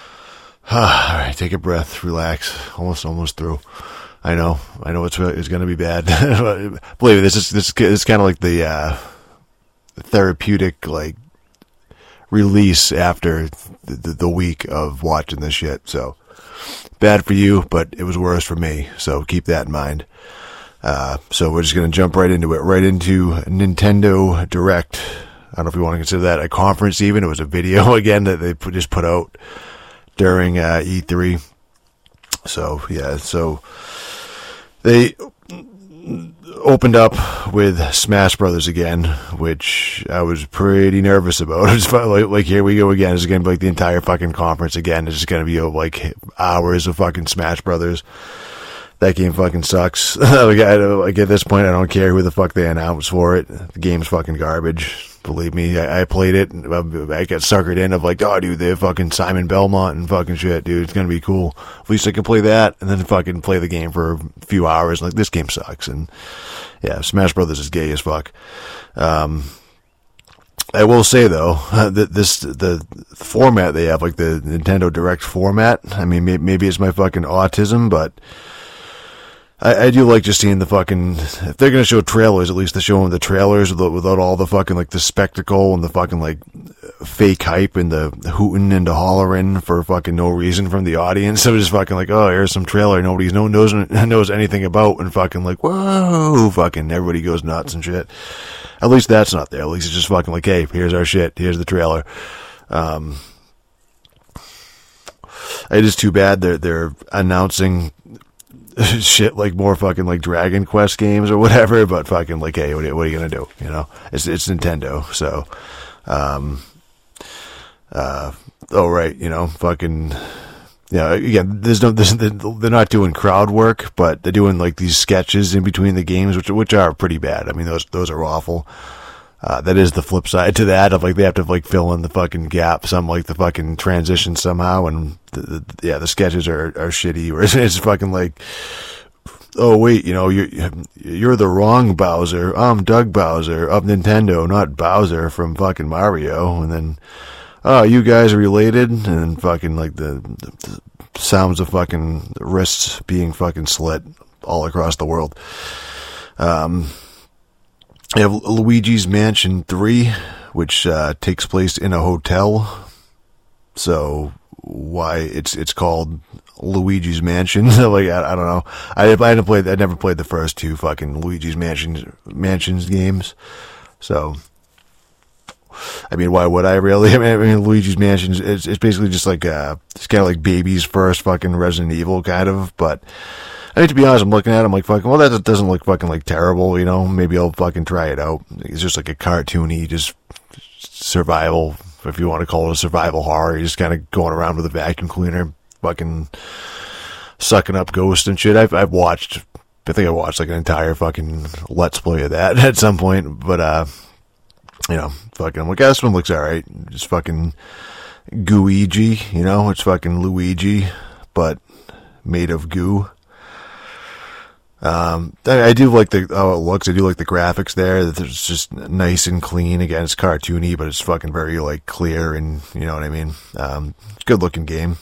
S4: Alright, take a breath, relax. Almost through. I know it's going to be bad. Believe me, this is kind of like the therapeutic, like, release after the week of watching this shit. So bad for you, but it was worse for me. So keep that in mind. So we're just going to jump right into it, right into Nintendo Direct. I don't know if you want to consider that a conference even. It was a video again that they just put out during E3. So yeah, so they opened up with Smash Brothers again, which I was pretty nervous about. It's like here we go again. It's going to be like the entire fucking conference again. It's just going to be like hours of fucking Smash Brothers. That game fucking sucks. Like at this point, I don't care who the fuck they announced for it. The game's fucking garbage. Believe me, I played it. I got suckered in of like, oh, dude, they're fucking Simon Belmont and fucking shit, dude. It's gonna be cool. At least I can play that and then fucking play the game for a few hours. Like, this game sucks. And yeah, Smash Brothers is gay as fuck. I will say though that the format they have, like the Nintendo Direct format. I mean, maybe it's my fucking autism, but I do like just seeing the fucking, if they're going to show trailers, at least they're showing the trailers without all the fucking, like, the spectacle and the fucking, like, fake hype and the hooting and the hollering for fucking no reason from the audience. So just fucking like, oh, here's some trailer nobody knows anything about, and fucking like, whoa, fucking everybody goes nuts and shit. At least that's not there. At least it's just fucking like, hey, here's our shit. Here's the trailer. It is too bad they're announcing shit like more fucking like Dragon Quest games or whatever, but fucking like, hey, what are you gonna do? You know, it's Nintendo, so oh right, you know, fucking yeah. Again, they're not doing crowd work, but they're doing like these sketches in between the games, which are pretty bad. I mean, those are awful. That is the flip side to that of like they have to like fill in the fucking gap, some like the fucking transition somehow, and the sketches are shitty. Or it's fucking like, oh wait, you know, you're the wrong Bowser. I'm Doug Bowser of Nintendo, not Bowser from fucking Mario. And then, oh, you guys are related, and then fucking like the sounds of fucking wrists being fucking slit all across the world. You have Luigi's Mansion 3, which takes place in a hotel. So why it's called Luigi's Mansion? Like I don't know. I never played the first two fucking Luigi's Mansions games. So I mean, why would I really? I mean Luigi's Mansion it's basically just like it's kind of like baby's first fucking Resident Evil kind of, but. I mean, to be honest, I'm looking at it, I'm like, fucking, well, that doesn't look fucking, like, terrible, you know? Maybe I'll fucking try it out. It's just like a cartoony, just survival, if you want to call it a survival horror. You're just kind of going around with a vacuum cleaner, fucking sucking up ghosts and shit. I think I watched, like, an entire fucking Let's Play of that at some point, but, you know, fucking, I'm like, this one looks alright. Just fucking Gooigi, you know? It's fucking Luigi, but made of goo. I do like how it looks. I do like the graphics there. It's just nice and clean. Again, it's cartoony, but it's fucking very like clear and you know what I mean. Good looking game.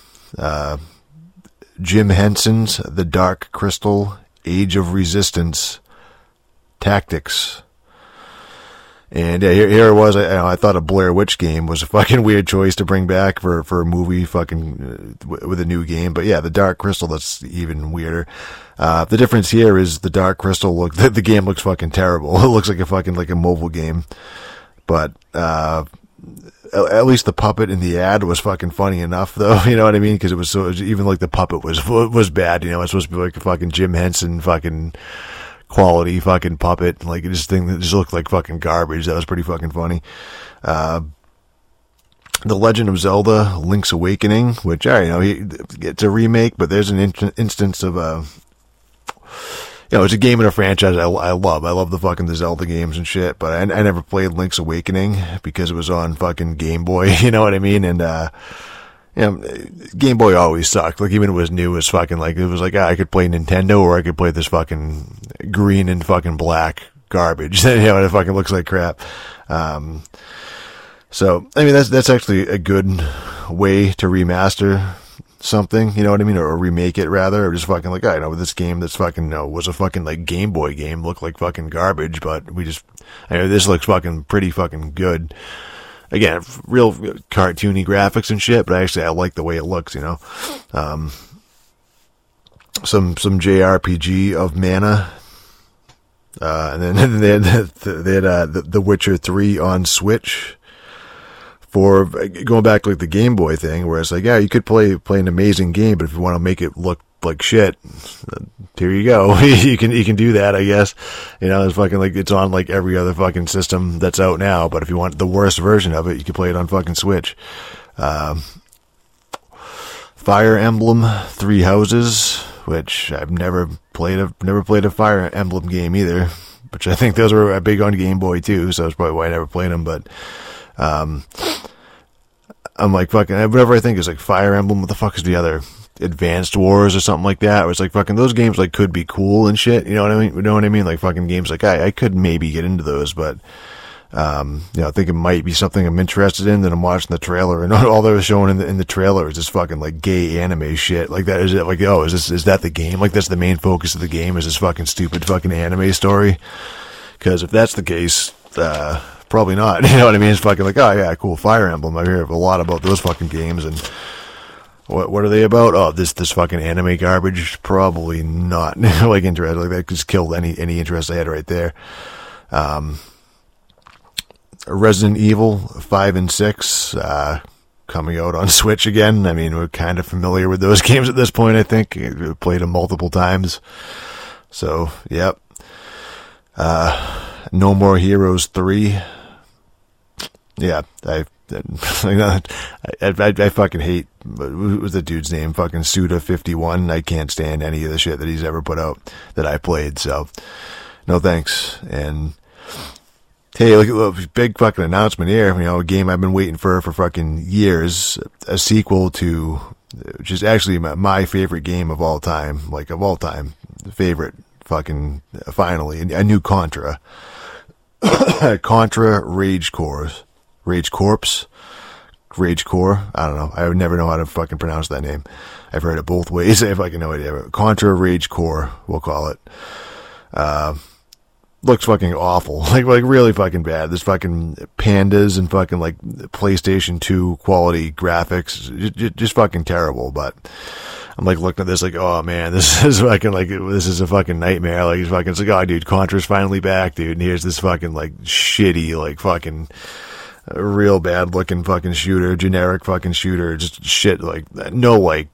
S4: Jim Henson's The Dark Crystal: Age of Resistance Tactics. And yeah, here it was. I thought a Blair Witch game was a fucking weird choice to bring back for a movie fucking with a new game. But yeah, The Dark Crystal, that's even weirder. The difference here is the Dark Crystal the game looks fucking terrible. It looks like a mobile game. But, at least the puppet in the ad was fucking funny enough though. You know what I mean? Cause even like the puppet was bad, you know, it's supposed to be like a fucking Jim Henson fucking quality fucking puppet, like this thing that just looked like fucking garbage. That was pretty fucking funny. The Legend of Zelda: Link's Awakening, which you know it's a remake, but there's an instance of you know, it's a game in a franchise I love. I love the Zelda games and shit, but I never played Link's Awakening because it was on fucking Game Boy. You know what I mean? And you know, Game Boy always sucked. Like, even when it was new, it was like, I could play Nintendo or I could play this fucking green and fucking black garbage. You know, it fucking looks like crap. So, I mean, that's actually a good way to remaster something, you know what I mean? Or remake it, rather. Or just fucking like, I know this game that's fucking, was a fucking, like, Game Boy game, looked like fucking garbage, but I know this looks fucking pretty fucking good. again, real cartoony graphics and shit, but I like the way it looks, you know. Some JRPG of Mana. And then they had The Witcher 3 on Switch for going back to like the Game Boy thing, where it's like, yeah, you could play an amazing game, but if you want to make it look like shit, here you go. you can do that, I guess. You know, it's fucking like it's on like every other fucking system that's out now, but if you want the worst version of it, you can play it on fucking Switch. Fire Emblem Three Houses, which I've never played a Fire Emblem game either, which I think those were big on Game Boy too, so that's probably why I never played them, but I'm like fucking, whatever I think is like Fire Emblem, what the fuck is the other? Advanced Wars or something like that, where it's like fucking those games like could be cool and shit, you know what I mean? Like fucking games like I could maybe get into those, but you know, I think it might be something I'm interested in. Then I'm watching the trailer, and all they were showing in the trailer is this fucking like gay anime shit. Like that is it? Like, oh, is that the game? Like that's the main focus of the game? Is this fucking stupid fucking anime story? Because if that's the case, probably not. You know what I mean? It's fucking like, oh yeah, cool, Fire Emblem. I hear a lot about those fucking games, and what are they about? Oh, this fucking anime garbage. Probably not. Like interested. Like that just killed any interest I had right there. Resident Evil 5 and 6 coming out on Switch again. I mean, we're kind of familiar with those games at this point, I think. We've played them multiple times. So, yep. No More Heroes 3. Yeah, I fucking hate, what was the dude's name? Fucking Suda51. I can't stand any of the shit that he's ever put out that I played, so no thanks. And hey, look at the big fucking announcement here. You know, a game I've been waiting for fucking years. A sequel to, which is actually my favorite game of all time. Like, of all time. Favorite fucking, finally. A new Contra. Contra Rage Corps. Rage Corps? Rage Corps? I don't know. I would never know how to fucking pronounce that name. I've heard it both ways. I have fucking no idea. Contra Rage Corps, we'll call it. Looks fucking awful. Like really fucking bad. There's fucking pandas and fucking like PlayStation 2 quality graphics. Just fucking terrible. But I'm like looking at this like, oh man, this is fucking like, this is a fucking nightmare. Like it's fucking, it's like, oh dude, Contra's finally back, dude. And here's this fucking like shitty, like fucking real bad looking fucking shooter, generic fucking shooter, just shit like, no like,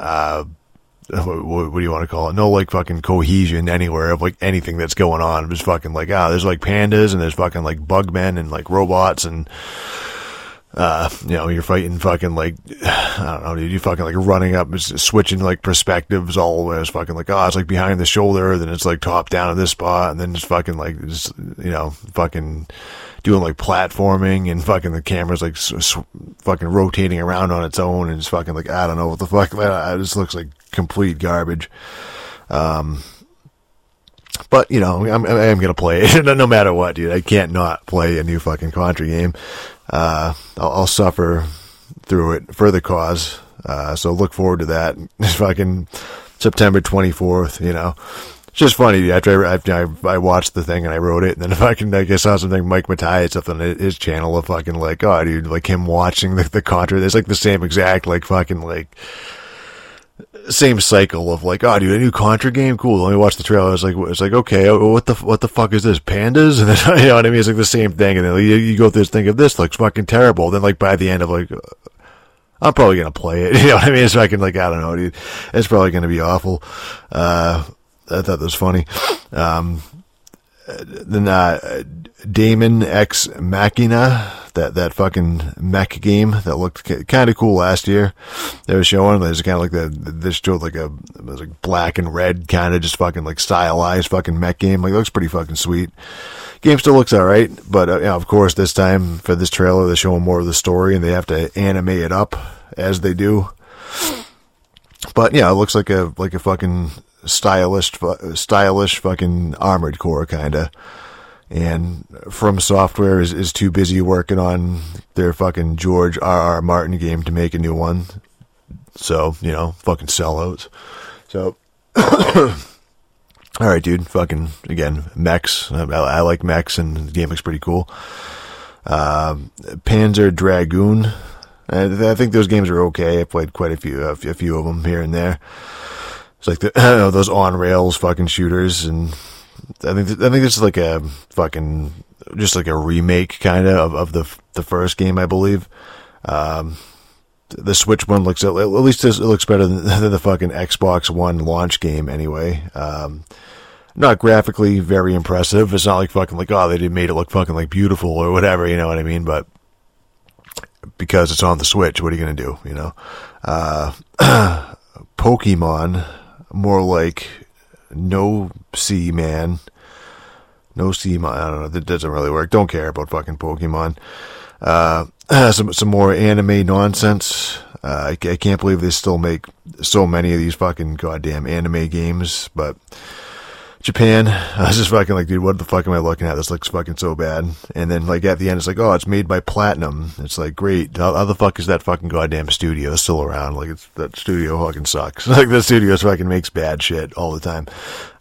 S4: what do you want to call it? No, like, fucking cohesion anywhere of, like, anything that's going on. I'm just fucking like, there's, like, pandas, and there's fucking, like, bugmen, and, like, robots, and, you know, you're fighting fucking, like, I don't know, dude, you fucking, like, running up, switching, like, perspectives all the way. It's fucking like, it's, like, behind the shoulder, then it's, like, top down at this spot, and then it's fucking, like, just, you know, fucking doing, like, platforming, and fucking the camera's, like, fucking rotating around on its own, and it's fucking, like, I don't know what the fuck, it just looks like complete garbage. But, you know, I am gonna play it, no matter what, dude. I can't not play a new fucking Contra game. I'll suffer through it for the cause. So look forward to that. It's fucking September 24th, you know. It's just funny, after I watched the thing and I wrote it, and then I saw something, Mike Mathias, something on his channel of fucking like, oh dude, like him watching the Contra, there's like the same exact, like fucking like, same cycle of like, oh dude, a new Contra game, cool, let me watch the trailer. It's like, okay, what the fuck is this, pandas? And then, you know what I mean, it's like the same thing, and then you go through this thing of this looks fucking terrible, then like by the end of like, I'm probably gonna play it, you know what I mean, it's fucking like, I don't know dude, it's probably gonna be awful. I thought that was funny. Then Daemon X Machina, that fucking mech game that looked kind of cool last year. They were showing, there's kind of like this showed like it was like black and red kind of just fucking like stylized fucking mech game. Like it looks pretty fucking sweet. Game still looks alright, but you know, of course this time for this trailer they're showing more of the story and they have to animate it up as they do. But yeah, it looks like a fucking stylish fucking Armored Core kinda. And From Software is too busy working on their fucking George R.R. Martin game to make a new one. So, you know, fucking sellouts. So, alright dude, fucking, again, mechs. I like mechs and the game looks pretty cool. Panzer Dragoon. I think those games are okay. I played quite a few of them here and there. It's like those on rails fucking shooters, and I think this is like a fucking just like a remake kind of the first game, I believe. The Switch one looks, at least it looks better than the fucking Xbox One launch game anyway. Not graphically very impressive. It's not like fucking like, oh, they made it look fucking like beautiful or whatever, you know what I mean? But because it's on the Switch, what are you going to do, you know? Pokemon, more like No Seaman. No Seaman, I don't know, that doesn't really work. Don't care about fucking Pokemon. Some more anime nonsense. I can't believe they still make so many of these fucking goddamn anime games, but Japan, I was just fucking like, dude, what the fuck am I looking at? This looks fucking so bad. And then, like, at the end, it's like, oh, it's made by Platinum. It's like, great. How the fuck is that fucking goddamn studio still around? Like, that studio fucking sucks. Like, the studio fucking makes bad shit all the time.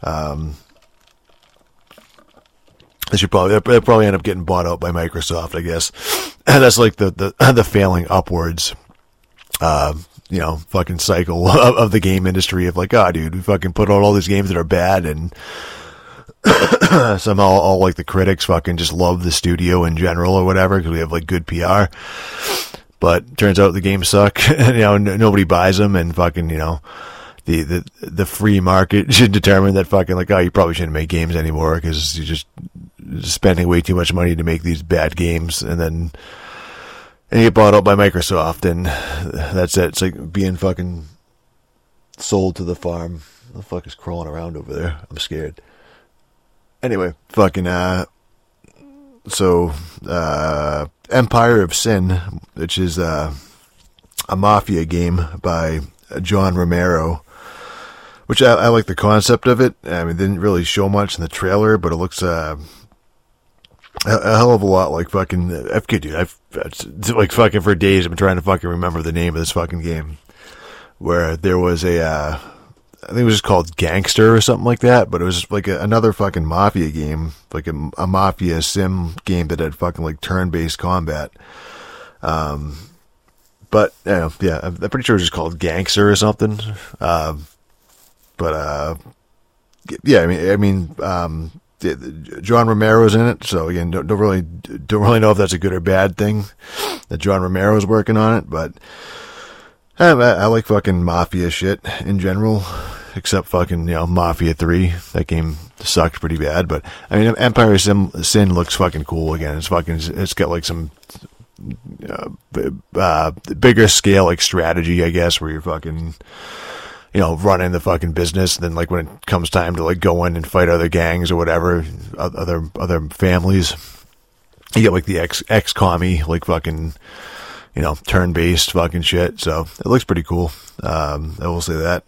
S4: They'll probably end up getting bought out by Microsoft, I guess. And that's like the failing upwards, fucking cycle of the game industry of like, oh, dude, we fucking put out all these games that are bad, and somehow all like the critics fucking just love the studio in general or whatever because we have like good PR. But turns out the games suck, and, nobody buys them, and fucking, the free market should determine that fucking like, oh, you probably shouldn't make games anymore because you're just spending way too much money to make these bad games, and you get bought out by Microsoft, and that's it. It's like being fucking sold to the farm. What the fuck is crawling around over there? I'm scared. Anyway, fucking, Empire of Sin, which is a mafia game by John Romero, which I like the concept of it. I mean, they didn't really show much in the trailer, but it looks a hell of a lot like fucking, I've like fucking for days I've been trying to fucking remember the name of this fucking game, where there was I think it was just called Gangster or something like that, but it was like another fucking mafia game, like a mafia sim game that had fucking like turn-based combat. But yeah, I'm pretty sure it was just called Gangster or something. Yeah, I mean, John Romero's in it, so again, don't really know if that's a good or bad thing that John Romero's working on it, but I like fucking mafia shit in general, except fucking, Mafia 3. That game sucked pretty bad, but I mean, Empire of Sin looks fucking cool again. It's got like some bigger scale like strategy, I guess, where you're fucking running the fucking business, and then like when it comes time to like go in and fight other gangs or whatever, other families, you get like the XCOM-y like fucking turn-based fucking shit. So it looks pretty cool. I will say that.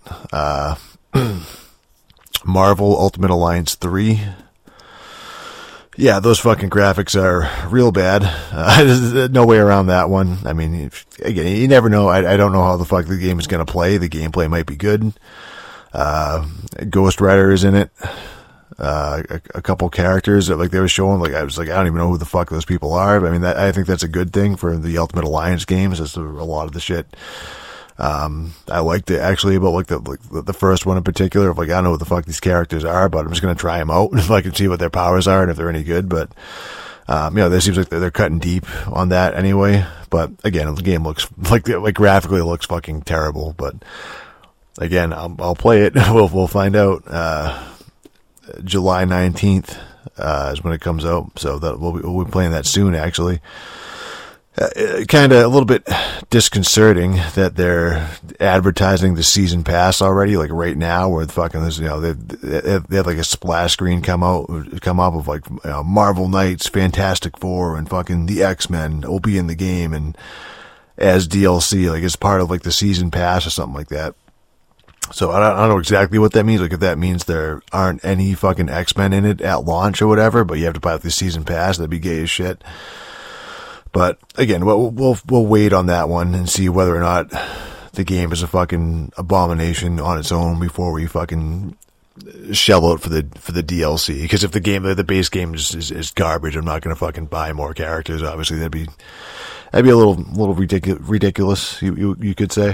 S4: Marvel Ultimate Alliance 3. Yeah, those fucking graphics are real bad. There's no way around that one. I mean, again, you never know. I don't know how the fuck the game is going to play. The gameplay might be good. Ghost Rider is in it. A couple characters that like they were showing, like I was like, I don't even know who the fuck those people are. But I mean, I think that's a good thing for the Ultimate Alliance games. That's a lot of the shit. I liked it actually about like the first one in particular of like, I don't know what the fuck these characters are, but I'm just going to try them out if I can see what their powers are and if they're any good. But, there seems like they're cutting deep on that anyway. But again, the game looks like graphically it looks fucking terrible. But again, I'll play it. We'll find out. July 19th, is when it comes out. So that we'll be playing that soon actually. Kind of a little bit disconcerting that they're advertising the season pass already, like right now, where the fucking they have like a splash screen come up of like Marvel Knights, Fantastic Four, and fucking the X-Men will be in the game and as DLC, like as part of like the season pass or something like that. So I don't know exactly what that means. Like if that means there aren't any fucking X-Men in it at launch or whatever, but you have to buy the season pass, that'd be gay as shit. But again, we'll wait on that one and see whether or not the game is a fucking abomination on its own before we fucking shell out for the DLC, because if the base game is garbage, I'm not gonna fucking buy more characters. Obviously, that'd be a little ridiculous. You could say.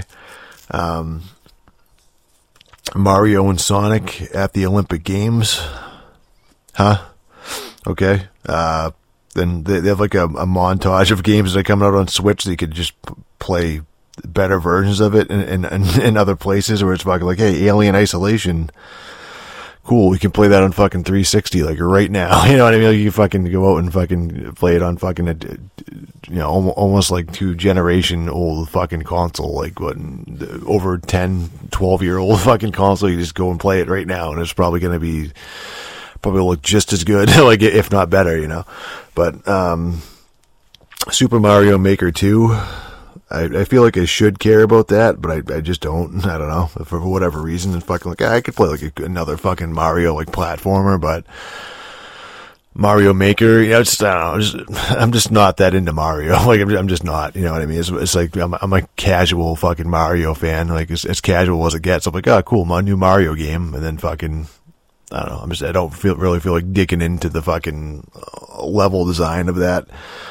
S4: Mario and Sonic at the Olympic Games, huh? Okay. Then they have like a montage of games that are coming out on Switch that you could just play better versions of it in other places, where it's fucking like, hey, Alien Isolation, cool, we can play that on fucking 360 like right now. You know what I mean? Like, you fucking go out and fucking play it on fucking almost like 2-generation old fucking console, like what, over 10-12-year-old fucking console. You just go and play it right now, and it's probably going to look just as good, like if not better, you know. But Super Mario Maker 2, I feel like I should care about that, but I just don't. I don't know, for whatever reason. It's fucking like, I could play like another fucking Mario like platformer, but Mario Maker, you know, it's, I don't know, I'm just not that into Mario. Like, I'm just not, you know what I mean? It's like, I'm a casual fucking Mario fan, like as casual as it gets. I'm like, oh, cool, my new Mario game, and then fucking, I don't know, I don't really feel like digging into the fucking level design of that.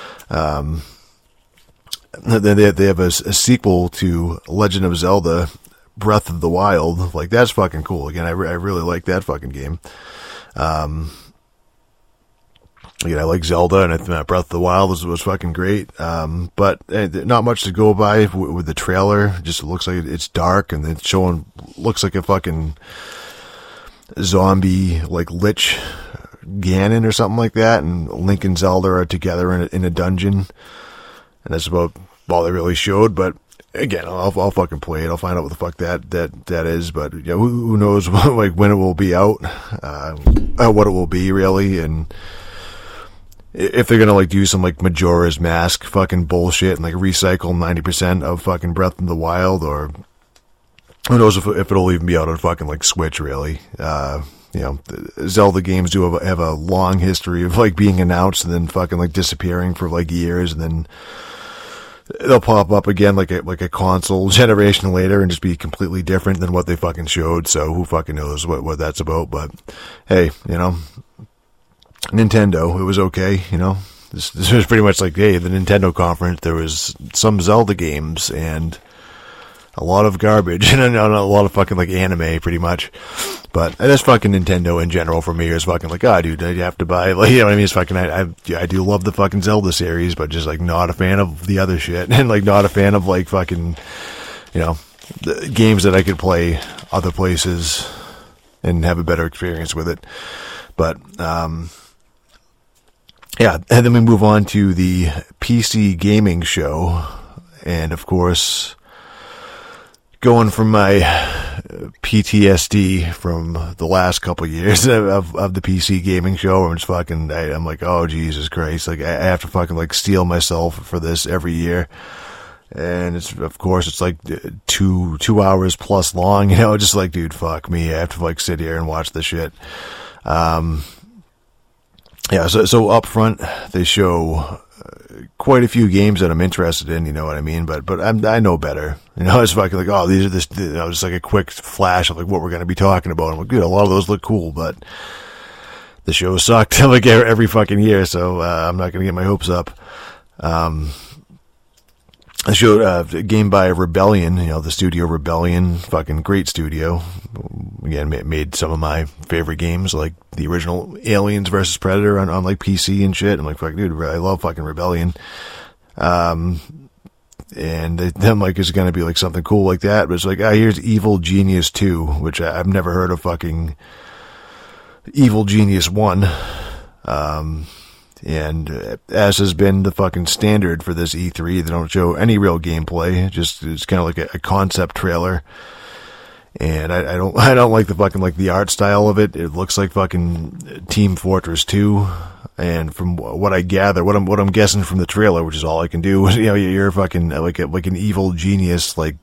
S4: Then they have a sequel to Legend of Zelda Breath of the Wild. Like, that's fucking cool. Again, I really like that fucking game. Again, I like Zelda, and Breath of the Wild was fucking great. But not much to go by with the trailer. Just looks like it's dark, and it's looks like a fucking zombie, like Lich Ganon or something like that, and Link and Zelda are together in a dungeon, and that's about all they really showed. But again, I'll fucking play it. I'll find out what the fuck that is. But yeah, who knows like when it will be out, what it will be really, and if they're gonna like do some like Majora's Mask fucking bullshit and like recycle 90% of fucking Breath of the Wild, or who knows if it'll even be out on fucking like Switch really. You know, Zelda games do have a long history of like being announced and then fucking like disappearing for like years, and then they'll pop up again like a console generation later and just be completely different than what they fucking showed. So who fucking knows what that's about? But hey, you know, Nintendo, it was okay, you know. This was pretty much like, hey, the Nintendo conference, there was some Zelda games and a lot of garbage and a lot of fucking like anime, pretty much. But that's fucking Nintendo in general for me. Is fucking like, oh, dude, you have to buy, like, you know what I mean? It's fucking, I do love the fucking Zelda series, but just like not a fan of the other shit, and like not a fan of like fucking, you know, the games that I could play other places and have a better experience with it. But yeah, and then we move on to the PC gaming show, and of course, going from my PTSD from the last couple of years of the PC gaming show, I'm just fucking, I'm like, oh Jesus Christ, like I have to fucking like steel myself for this every year, and it's like 2 hours plus long, you know, just like, dude, fuck me, I have to like sit here and watch this shit. Yeah, so up front they show quite a few games that I'm interested in, you know what I mean? But I know better, you know. It's fucking like, oh, these are this, you know, just like a quick flash of like what we're going to be talking about. I'm like, dude, a lot of those look cool, but the show sucked like every fucking year, so I'm not going to get my hopes up. I showed a game by Rebellion, you know, the studio Rebellion, fucking great studio. Again, made some of my favorite games, like the original Aliens vs. Predator on like PC and shit. I'm like, fuck, dude, I love fucking Rebellion. And then like, it's gonna be like something cool like that, but it's like, here's Evil Genius 2, which I've never heard of fucking Evil Genius 1. And as has been the fucking standard for this E3, they don't show any real gameplay. Just, it's kind of like a concept trailer. And I don't like the fucking, like, the art style of it. It looks like fucking Team Fortress 2. And from what I gather, what I'm guessing from the trailer, which is all I can do, you know, you're fucking like an evil genius, like,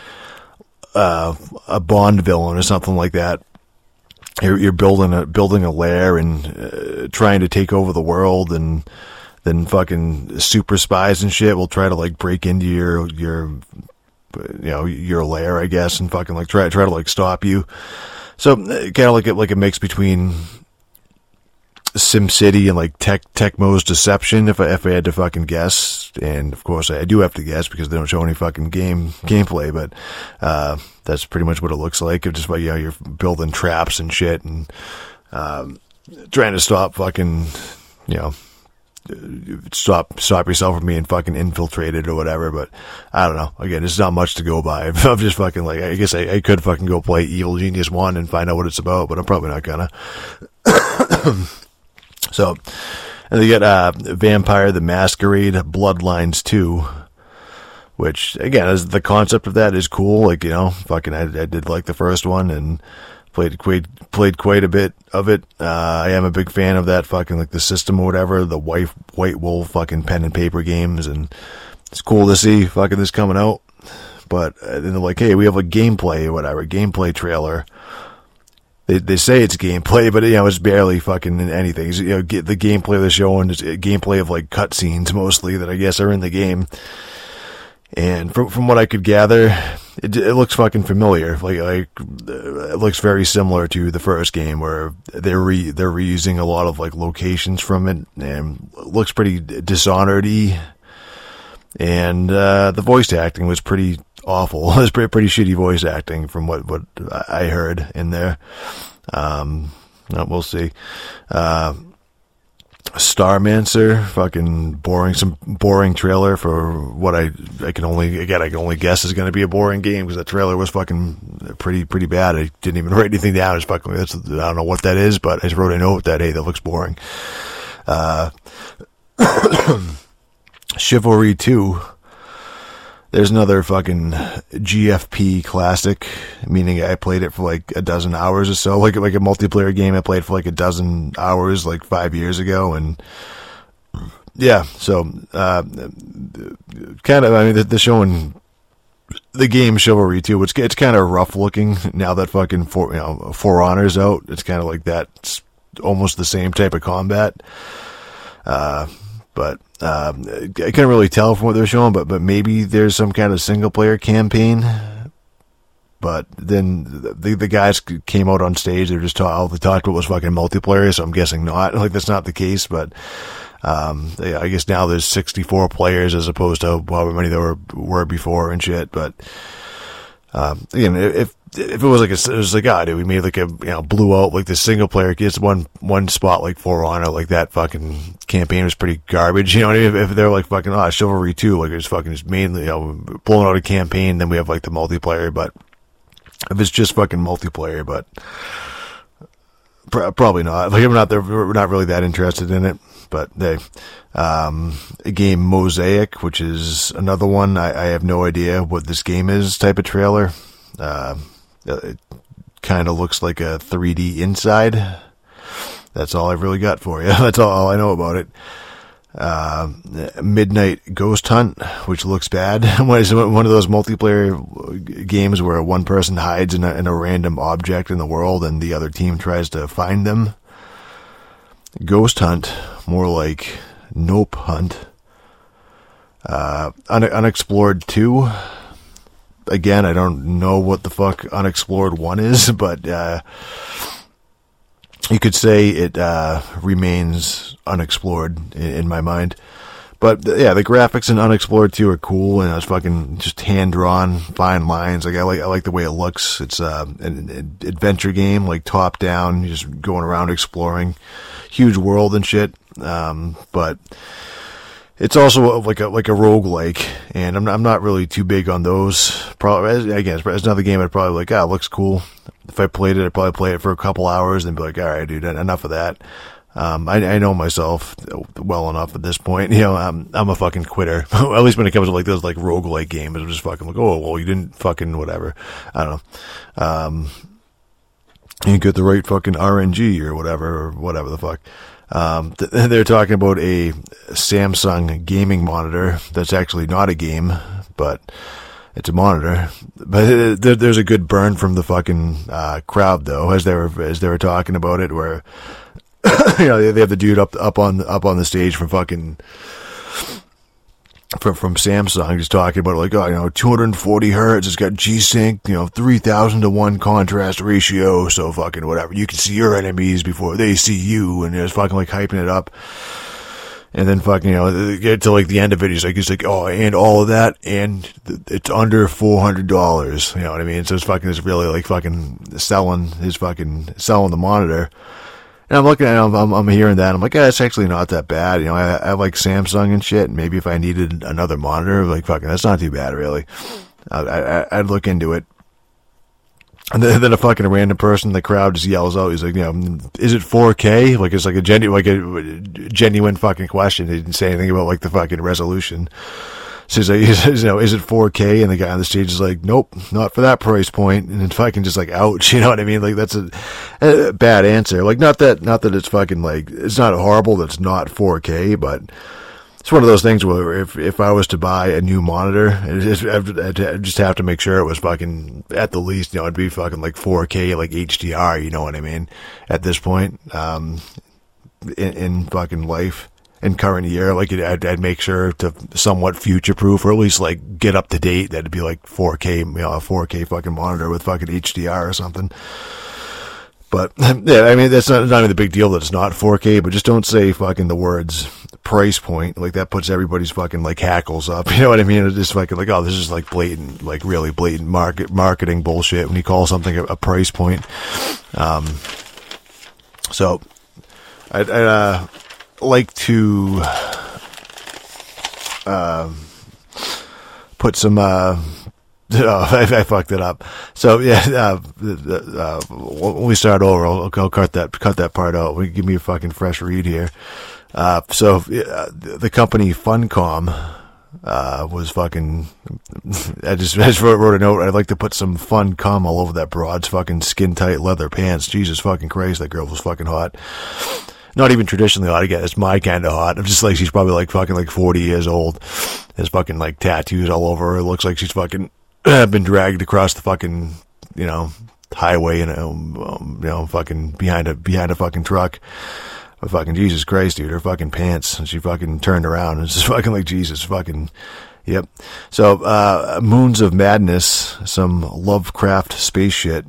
S4: a Bond villain or something like that. You're building a lair and trying to take over the world, and then fucking super spies and shit will try to like break into your you know, your lair, I guess, and fucking like try to like stop you. So kind of like a mix between SimCity and like Tecmo's Deception, if I had to fucking guess. And of course I do have to guess because they don't show any fucking gameplay, but that's pretty much what it looks like. It's just like, you know, you're building traps and shit and trying to stop fucking, you know, stop yourself from being fucking infiltrated or whatever. But I don't know. Again, there's not much to go by. I'm just fucking like, I guess I could fucking go play Evil Genius 1 and find out what it's about, but I'm probably not gonna. So, and they get Vampire the Masquerade Bloodlines 2, which, again, is the concept of that is cool. Like, you know, fucking I did like the first one and played quite a bit of it. I am a big fan of that fucking, like, the system or whatever, the White Wolf fucking pen and paper games, and it's cool to see fucking this coming out. But then they're like, hey, we have a gameplay or whatever, gameplay trailer. They say it's gameplay, but, you know, it's barely fucking anything. You know, the gameplay they're showing is gameplay of, like, cutscenes mostly that I guess are in the game. And from what I could gather, it looks fucking familiar. Like it looks very similar to the first game where they're reusing a lot of, like, locations from it, and it looks pretty Dishonored-y. And the voice acting was pretty awful. It was pretty shitty voice acting from what I heard in there. We'll see. Starmancer, fucking boring trailer for what I can only guess is going to be a boring game, because that trailer was fucking pretty bad. I didn't even write anything down. It's fucking, I don't know what that is, but I just wrote a note that, hey, that looks boring. Chivalry 2. There's another fucking GFP classic, meaning I played it for like a dozen hours or so, like a multiplayer game I played for like a dozen hours like 5 years ago, and yeah, so kind of, I mean, they're showing the game Chivalry 2, it's kind of rough looking now that fucking For Honor's out. It's kind of like that, it's almost the same type of combat, but I can't really tell from what they're showing, but maybe there's some kind of single player campaign. But then the guys came out on stage, they just all they talked about was fucking multiplayer, so I'm guessing not. Like, that's not the case, but I guess now there's 64 players as opposed to however many there were before and shit. But again, if it was like it was like, dude, we made like a, you know, blew out like the single player gets one spot like For Honor, like that fucking campaign was pretty garbage. You know what I mean? If they're like fucking Chivalry 2, like it's fucking just mainly, you know, blowing out a campaign, then we have like the multiplayer. But if it's just fucking multiplayer, but probably not. Like, we're not really that interested in it. But a game Mosaic, which is another one I have no idea what this game is type of trailer. It kind of looks like a 3D Inside. That's all I've really got for you. That's all I know about it. Midnight Ghost Hunt, which looks bad. One of those multiplayer games where one person hides in a random object in the world and the other team tries to find them. Ghost Hunt, more like Nope Hunt. Unexplored 2. Again, I don't know what the fuck Unexplored 1 is, but you could say it remains unexplored in my mind. But yeah, the graphics in Unexplored 2 are cool, and it's fucking just hand-drawn, fine lines. Like I like the way it looks. It's an adventure game, like top-down, just going around exploring, huge world and shit. But it's also like a roguelike, and I'm not really too big on those. Probably, again, it's another game I'd probably like, it looks cool. If I played it, I'd probably play it for a couple hours and be like, alright, dude, enough of that. I know myself well enough at this point. You know, I'm a fucking quitter. At least when it comes to like those like roguelike games, I'm just fucking like, oh, well, you didn't fucking whatever. I don't know. You get the right fucking RNG or whatever the fuck. They're talking about a Samsung gaming monitor that's actually not a game, but it's a monitor. But there's a good burn from the fucking crowd though, as they were talking about it, where you know, they have the dude up on the stage from fucking from Samsung, just talking about like, 240 hertz, it's got G-Sync, 3,000 to 1 contrast ratio, so fucking whatever. You can see your enemies before they see you, and it's fucking like hyping it up. And then fucking, get to like the end of it, he's like, oh, and all of that, and it's under $400, you know what I mean? So it's really like fucking selling the monitor. And I'm looking at it, I'm hearing that, I'm like, yeah, it's actually not that bad. I like Samsung and shit, and maybe if I needed another monitor, like fucking, that's not too bad, really. I'd look into it. And then a fucking random person in the crowd just yells out, he's like, is it 4K? Like, it's like a genuine fucking question. He didn't say anything about like the fucking resolution. So he's like, is it 4K? And the guy on the stage is like, nope, not for that price point. And then fucking just like, ouch, you know what I mean? Like, that's a bad answer. Like, not that it's fucking like, it's not horrible that it's not 4K, but it's one of those things where if I was to buy a new monitor, I'd just have to make sure it was fucking, at the least, it'd be fucking like 4K, like HDR, you know what I mean? At this point, in fucking life. In current year, like I'd make sure to somewhat future proof, or at least like get up to date. That'd be like 4K, a 4K fucking monitor with fucking HDR or something. But yeah, I mean that's not even the big deal that it's not 4K. But just don't say fucking the words price point. Like that puts everybody's fucking like hackles up. You know what I mean? It's just fucking like, oh, this is like blatant, like really blatant marketing bullshit when you call something a price point. So I like to put some I fucked it up. So yeah, when we start over, I'll cut that part out. Give me a fucking fresh read here. So the company Funcom was fucking, I just wrote a note. I'd like to put some fun cum all over that broad's fucking skin tight leather pants. Jesus fucking Christ, that girl was fucking hot. Not even traditionally hot, again, it's my kind of hot. I'm just like, she's probably like fucking like 40 years old. Has fucking like tattoos all over her. It looks like she's fucking been dragged across the fucking, highway and, fucking behind a fucking truck. But fucking Jesus Christ, dude, her fucking pants. And she fucking turned around and it's just fucking like Jesus fucking, yep. So, Moons of Madness, some Lovecraft space shit.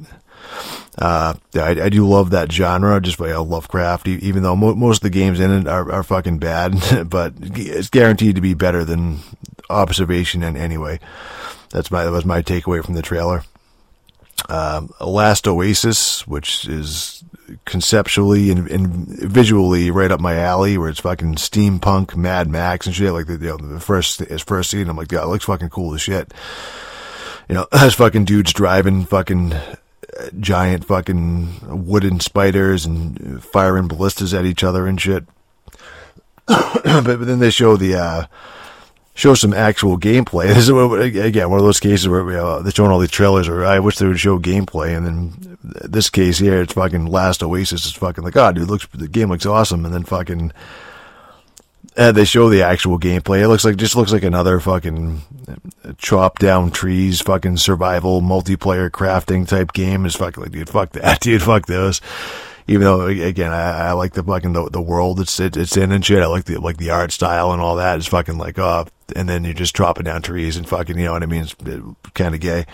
S4: I do love that genre, just by Lovecraft, even though most of the games in it are fucking bad, but it's guaranteed to be better than Observation and anyway. That was my takeaway from the trailer. Last Oasis, which is conceptually and visually right up my alley, where it's fucking steampunk Mad Max and shit, like the first scene, I'm like, yeah, it looks fucking cool as shit. There's fucking dudes driving fucking giant fucking wooden spiders and firing ballistas at each other and shit. but then they show some actual gameplay. This is again one of those cases where they're showing all these trailers where I wish they would show gameplay, and then this case here, it's fucking Last Oasis. It's fucking like, oh dude, the game looks awesome, and then fucking they show the actual gameplay. It looks like another fucking chop down trees, fucking survival multiplayer crafting type game. It's fucking like, dude, fuck that, dude, fuck those. Even though, again, I like the fucking the world it's in and shit. I like the art style and all that. It's fucking like, oh, and then you're just chopping down trees and fucking, you know what I mean? It's kind of gay.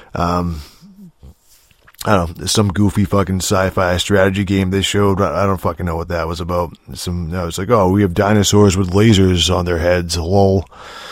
S4: I don't know, some goofy fucking sci-fi strategy game they showed. I don't fucking know what that was about. It's like, oh, we have dinosaurs with lasers on their heads. Lol.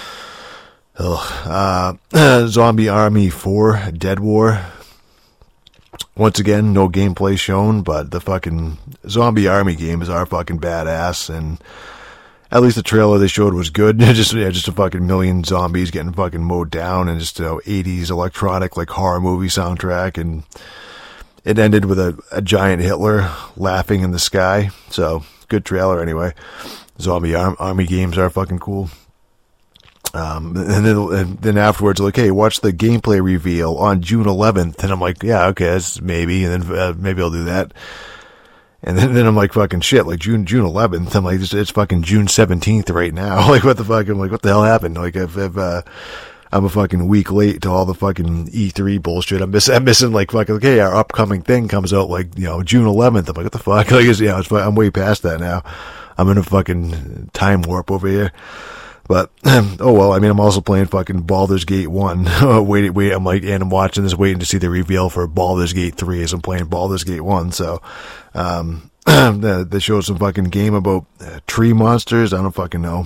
S4: Zombie Army 4, Dead War. Once again, no gameplay shown, but the fucking Zombie Army games are fucking badass, and at least the trailer they showed was good. just a fucking million zombies getting fucking mowed down, and just 80s electronic like horror movie soundtrack, and it ended with a giant Hitler laughing in the sky. So good trailer anyway. Zombie Army games are fucking cool. And then afterwards, like, hey, watch the gameplay reveal on June 11th. And I'm like, yeah, okay, that's maybe. And then maybe I'll do that. And then I'm like, fucking shit, like June 11th. I'm like, it's fucking June 17th right now. Like, what the fuck? I'm like, what the hell happened? Like, I'm a fucking week late to all the fucking E3 bullshit. I'm missing like fucking, okay, our upcoming thing comes out like, June 11th. I'm like, what the fuck? Like, I'm way past that now. I'm in a fucking time warp over here. But, oh well, I mean, I'm also playing fucking Baldur's Gate 1. I'm watching this, waiting to see the reveal for Baldur's Gate 3 as I'm playing Baldur's Gate 1, so, they showed some fucking game about tree monsters. I don't fucking know.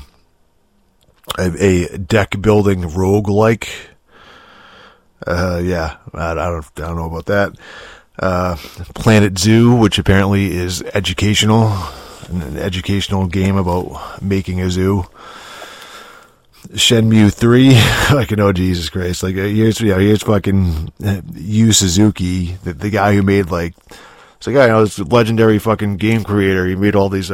S4: A deck building roguelike. Yeah, I don't know about that. Planet Zoo, which apparently is educational, an educational game about making a zoo. Shenmue 3, like, oh Jesus Christ, like, here's fucking Yu Suzuki, the guy who made, like, it's like, I know, this legendary fucking game creator. He made all these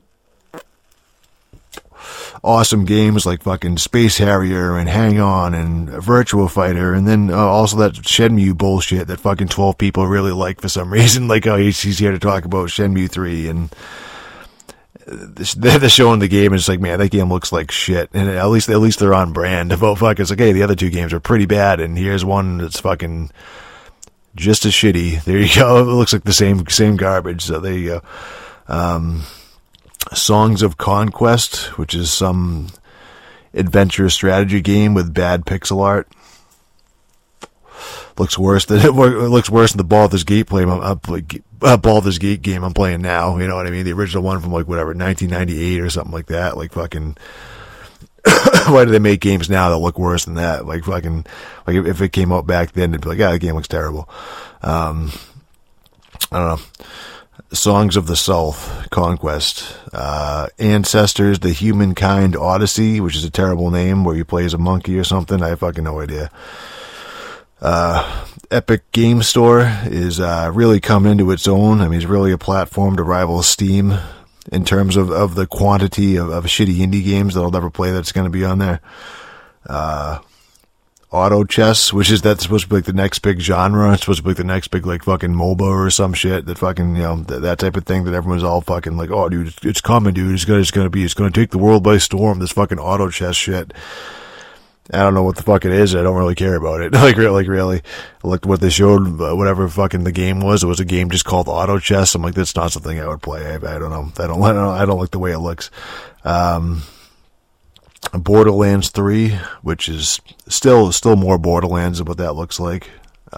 S4: awesome games like fucking Space Harrier and Hang On and Virtua Fighter, and then also that Shenmue bullshit that fucking 12 people really like for some reason. Like, oh, he's here to talk about Shenmue 3, and they're showing the game, and it's like, man, that game looks like shit. And at least they're on brand about fucking. It's like, hey, the other two games are pretty bad, and here's one that's fucking just as shitty. There you go. It looks like the same garbage. So there you go. Songs of Conquest, which is some adventure strategy game with bad pixel art. Looks worse than the Baldur's Gate Baldur's Gate game I'm playing now. You know what I mean? The original one from, like, whatever, 1998 or something like that. Like, fucking, why do they make games now that look worse than that? Like, fucking, like, if it came out back then, it'd be like, yeah, the game looks terrible. I don't know. Songs of the South, Conquest, Ancestors, The Humankind Odyssey, which is a terrible name, where you play as a monkey or something. I have fucking no idea. Epic Game Store is really coming into its own. I mean, it's really a platform to rival Steam in terms of the quantity of shitty indie games that I'll never play that's going to be on there. Auto chess, that's supposed to be like the next big genre. It's supposed to be like the next big, like, fucking MOBA or some shit that fucking, you know, that type of thing that everyone's all fucking like, oh, dude, it's coming, dude. It's going to take the world by storm. This fucking auto chess shit. I don't know what the fuck it is. I don't really care about it. Like really. I looked what they showed, whatever fucking the game was. It was a game just called Auto Chess. I'm like, that's not something I would play. I don't know. I don't like the way it looks. Borderlands 3, which is still more Borderlands than what that looks like.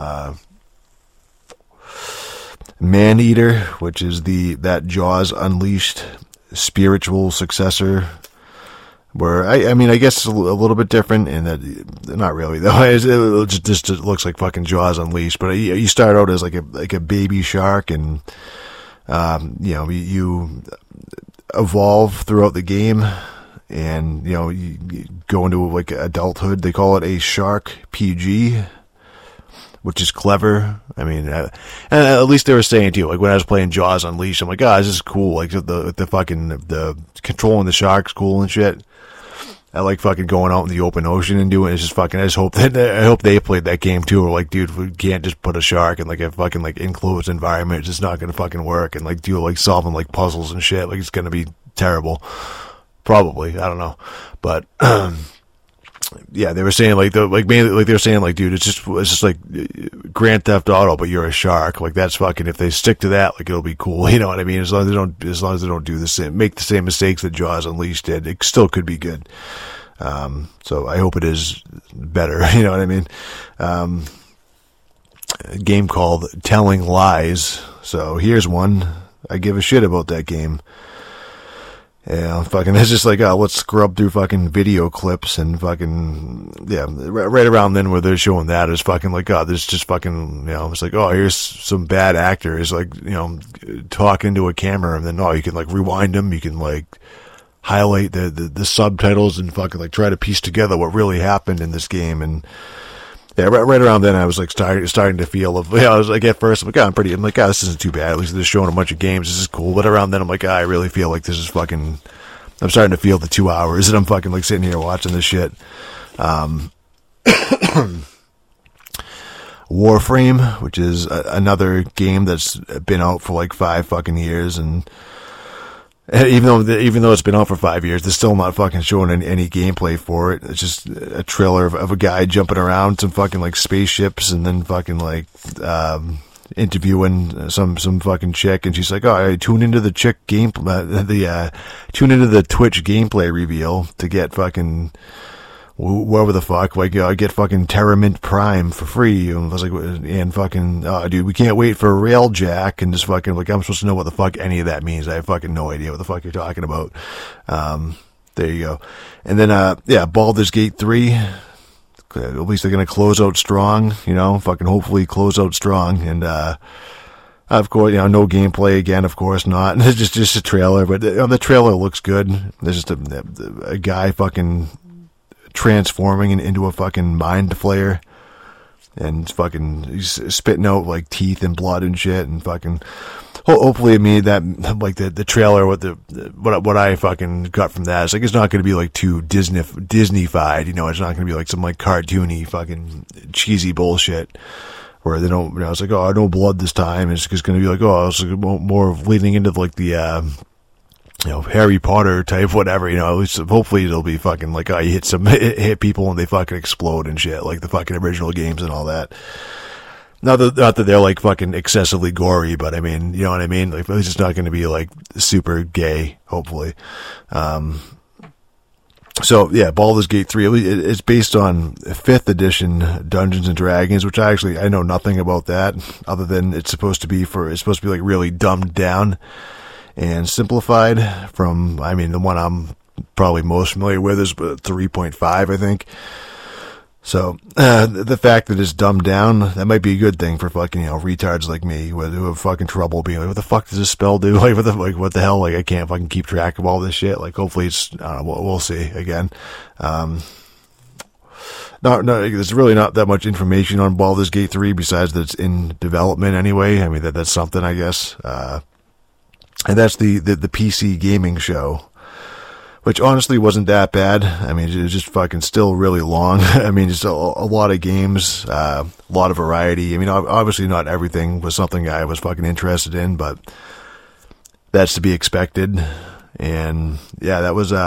S4: Maneater, which is that Jaws Unleashed spiritual successor, where I mean, I guess it's a little bit different in that, not really though. It just looks like fucking Jaws Unleashed, but you start out as like a baby shark, and you know, you evolve throughout the game. And, you know, you go into, like, adulthood. They call it a Shark PG, which is clever. I mean, and at least they were saying, too, like, when I was playing Jaws Unleashed, I'm like, oh, this is cool. Like, the controlling the shark's cool and shit. I like fucking going out in the open ocean and doing it. It's just fucking, I hope they played that game, too. Or, like, dude, we can't just put a shark in, like, a fucking, like, enclosed environment. It's just not gonna fucking work. And, like, do, like, solving, like, puzzles and shit. Like, it's gonna be terrible. Probably, I don't know, but yeah, they were saying mainly they were saying, like, dude, it's just like Grand Theft Auto, but you're a shark. Like, that's fucking, if they stick to that, like, it'll be cool. You know what I mean? As long as they don't do make the same mistakes that Jaws Unleashed did, it still could be good. So I hope it is better. You know what I mean? A game called Telling Lies. So here's one. I give a shit about that game. Yeah, fucking, it's just like, oh, let's scrub through fucking video clips and fucking, yeah, right around then where they're showing that is fucking like, oh, there's just fucking, you know, it's like, oh, here's some bad actors, like, you know, talking to a camera, and then, oh, you can, like, rewind them, you can, like, highlight the subtitles and fucking, like, try to piece together what really happened in this game. And yeah, right around then I was, like, starting to feel I was like, at first, I'm like, oh, I'm like, oh, this isn't too bad. At least they're showing a bunch of games. This is cool. But around then I'm like, oh, I really feel like this is fucking, I'm starting to feel the 2 hours that I'm fucking, like, sitting here watching this shit. Warframe, which is another game that's been out for, like, 5 fucking years, and even though it's been out for 5 years, they're still not fucking showing any gameplay for it. It's just a trailer of a guy jumping around some fucking, like, spaceships, and then fucking, like, interviewing some fucking chick, and she's like, "Oh, I tune into the chick game, tune into the Twitch gameplay reveal to get fucking whatever the fuck, like I get fucking Terramint Prime for free." And I was like, and fucking, dude, we can't wait for Railjack, and just fucking like I'm supposed to know what the fuck any of that means. I have fucking no idea what the fuck you're talking about. There you go. And then Baldur's Gate 3. At least they're going to close out strong, fucking hopefully close out strong. And, of course, no gameplay again, of course not. It's just a trailer, but the trailer looks good. There's just a guy fucking transforming into a fucking mind flayer. And fucking, he's spitting out like teeth and blood and shit, and fucking, hopefully, I mean, that, like, the trailer, what I fucking got from that is, like, it's not gonna be, like, too Disney-fied, it's not gonna be, like, some, like, cartoony, fucking, cheesy bullshit, where they don't, it's like, oh, no blood this time. It's just gonna be like, oh, it's like more of leading into, like, the, Harry Potter type, whatever, at least, hopefully it'll be fucking, like, oh, you hit people and they fucking explode and shit, like the fucking original games and all that. Not that they're like fucking excessively gory, but I mean, you know what I mean? Like, at least it's not going to be like super gay, hopefully. So yeah, Baldur's Gate 3, it's based on 5th edition Dungeons and Dragons, which I know nothing about that, other than it's supposed to be like really dumbed down and simplified from, I mean, the one I'm probably most familiar with is 3.5, I think. So, the fact that it's dumbed down, that might be a good thing for fucking, retards like me who have fucking trouble being like, what the fuck does this spell do? Like, what the hell? Like, I can't fucking keep track of all this shit. Like, hopefully it's, I don't know, we'll see again. No, there's really not that much information on Baldur's Gate 3 besides that it's in development anyway. I mean, that's something, I guess. And that's the PC gaming show, which honestly wasn't that bad. I mean, it was just fucking still really long. I mean, just a lot of games, a lot of variety. I mean, obviously not everything was something I was fucking interested in, but that's to be expected. And yeah, that was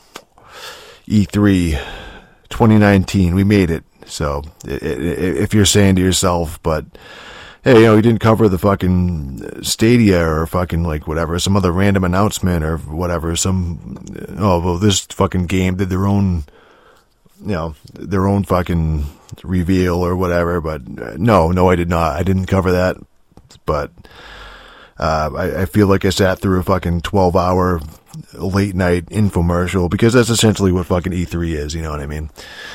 S4: E3 2019. We made it. So if you're saying to yourself, but hey, we didn't cover the fucking Stadia or fucking like whatever, some other random announcement or whatever, this fucking game did their own fucking reveal or whatever, but no, I did not. I didn't cover that, but I feel like I sat through a fucking 12-hour late night infomercial, because that's essentially what fucking E3 is, you know what I mean?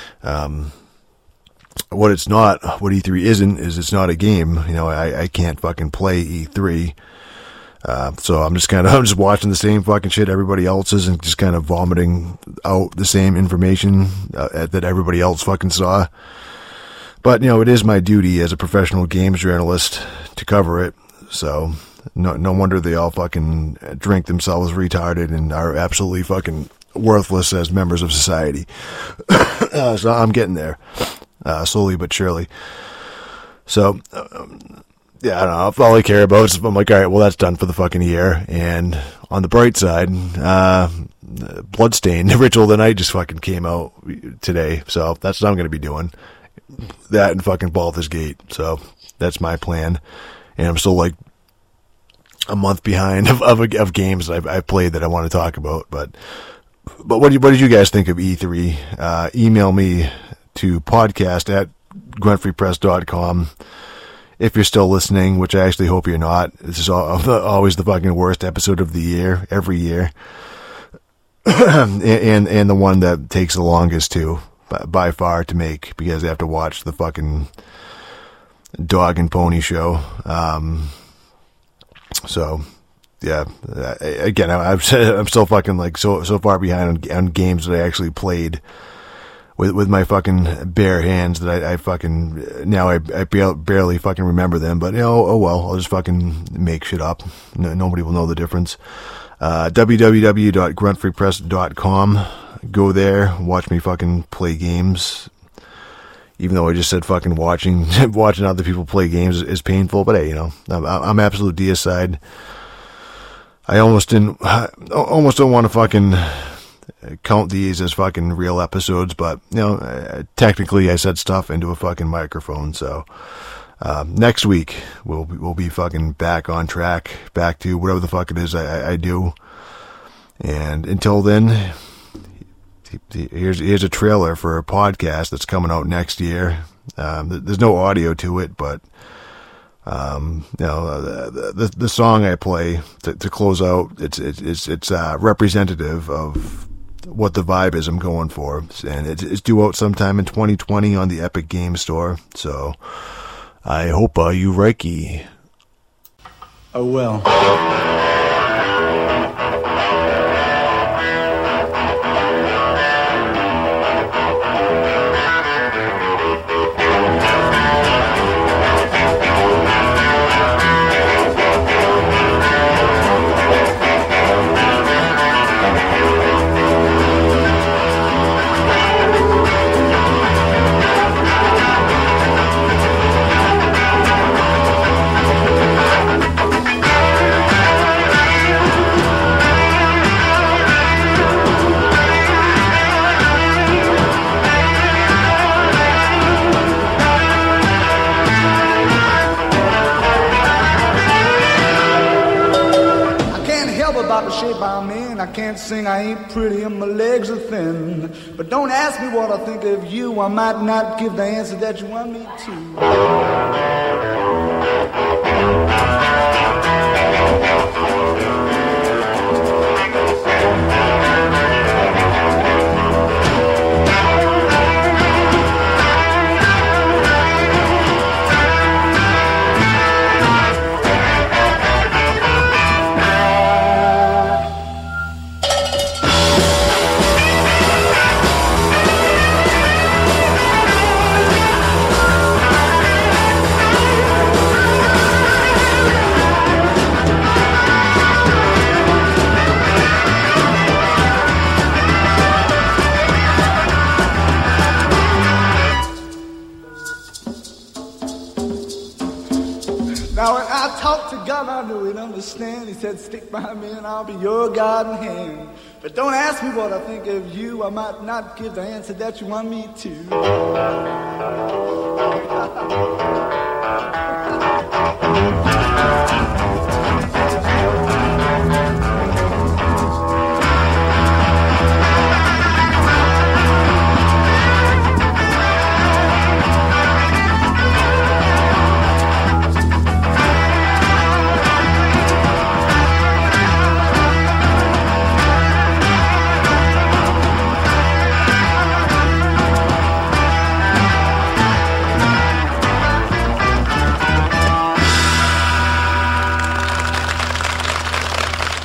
S4: What E3 isn't, is it's not a game. I can't fucking play E3. So I'm just watching the same fucking shit everybody else is, and just kind of vomiting out the same information that everybody else fucking saw. But, it is my duty as a professional games journalist to cover it. So no wonder they all fucking drink themselves retarded and are absolutely fucking worthless as members of society. So I'm getting there. Slowly but surely. So, I don't know. All I care about is, I'm like, all right, well, that's done for the fucking year. And on the bright side, Bloodstained, the Ritual of the Night just fucking came out today. So that's what I'm going to be doing. That and fucking Baldur's Gate. So that's my plan. And I'm still like a month behind of games I played that I want to talk about. But what did you guys think of E3? Email me to podcast@gruntfreepress.com if you're still listening, which I actually hope you're not. This is always the fucking worst episode of the year, every year. and the one that takes the longest too, by far, to make, because I have to watch the fucking dog and pony show. So yeah, again, I'm still fucking like so far behind on games that I actually played with my fucking bare hands that I fucking, now I barely fucking remember them, but oh well, I'll just fucking make shit up. Nobody will know the difference. www.gruntfreepress.com. Go there, watch me fucking play games. Even though I just said fucking watching other people play games is painful, but hey, I'm absolute deicide. I almost don't want to fucking count these as fucking real episodes, but technically I said stuff into a fucking microphone, so Next week, we'll be fucking back on track, back to whatever the fuck it is I do. And until then, here's a trailer for a podcast that's coming out next year. There's no audio to it, but the song I play to close out, it's representative of what the vibe is I'm going for, and it's due out sometime in 2020 on the Epic Game Store. So I hope you Reiki.
S1: Oh well. About the shape I'm in, I can't sing, I ain't pretty, and my legs are thin. But don't ask me what I think of you, I might not give the answer that you want me to. Now when I talked to God, I knew he'd understand. He said, stick by me and I'll be your guiding hand. But don't ask me what I think of you, I might not give the answer that you want me to.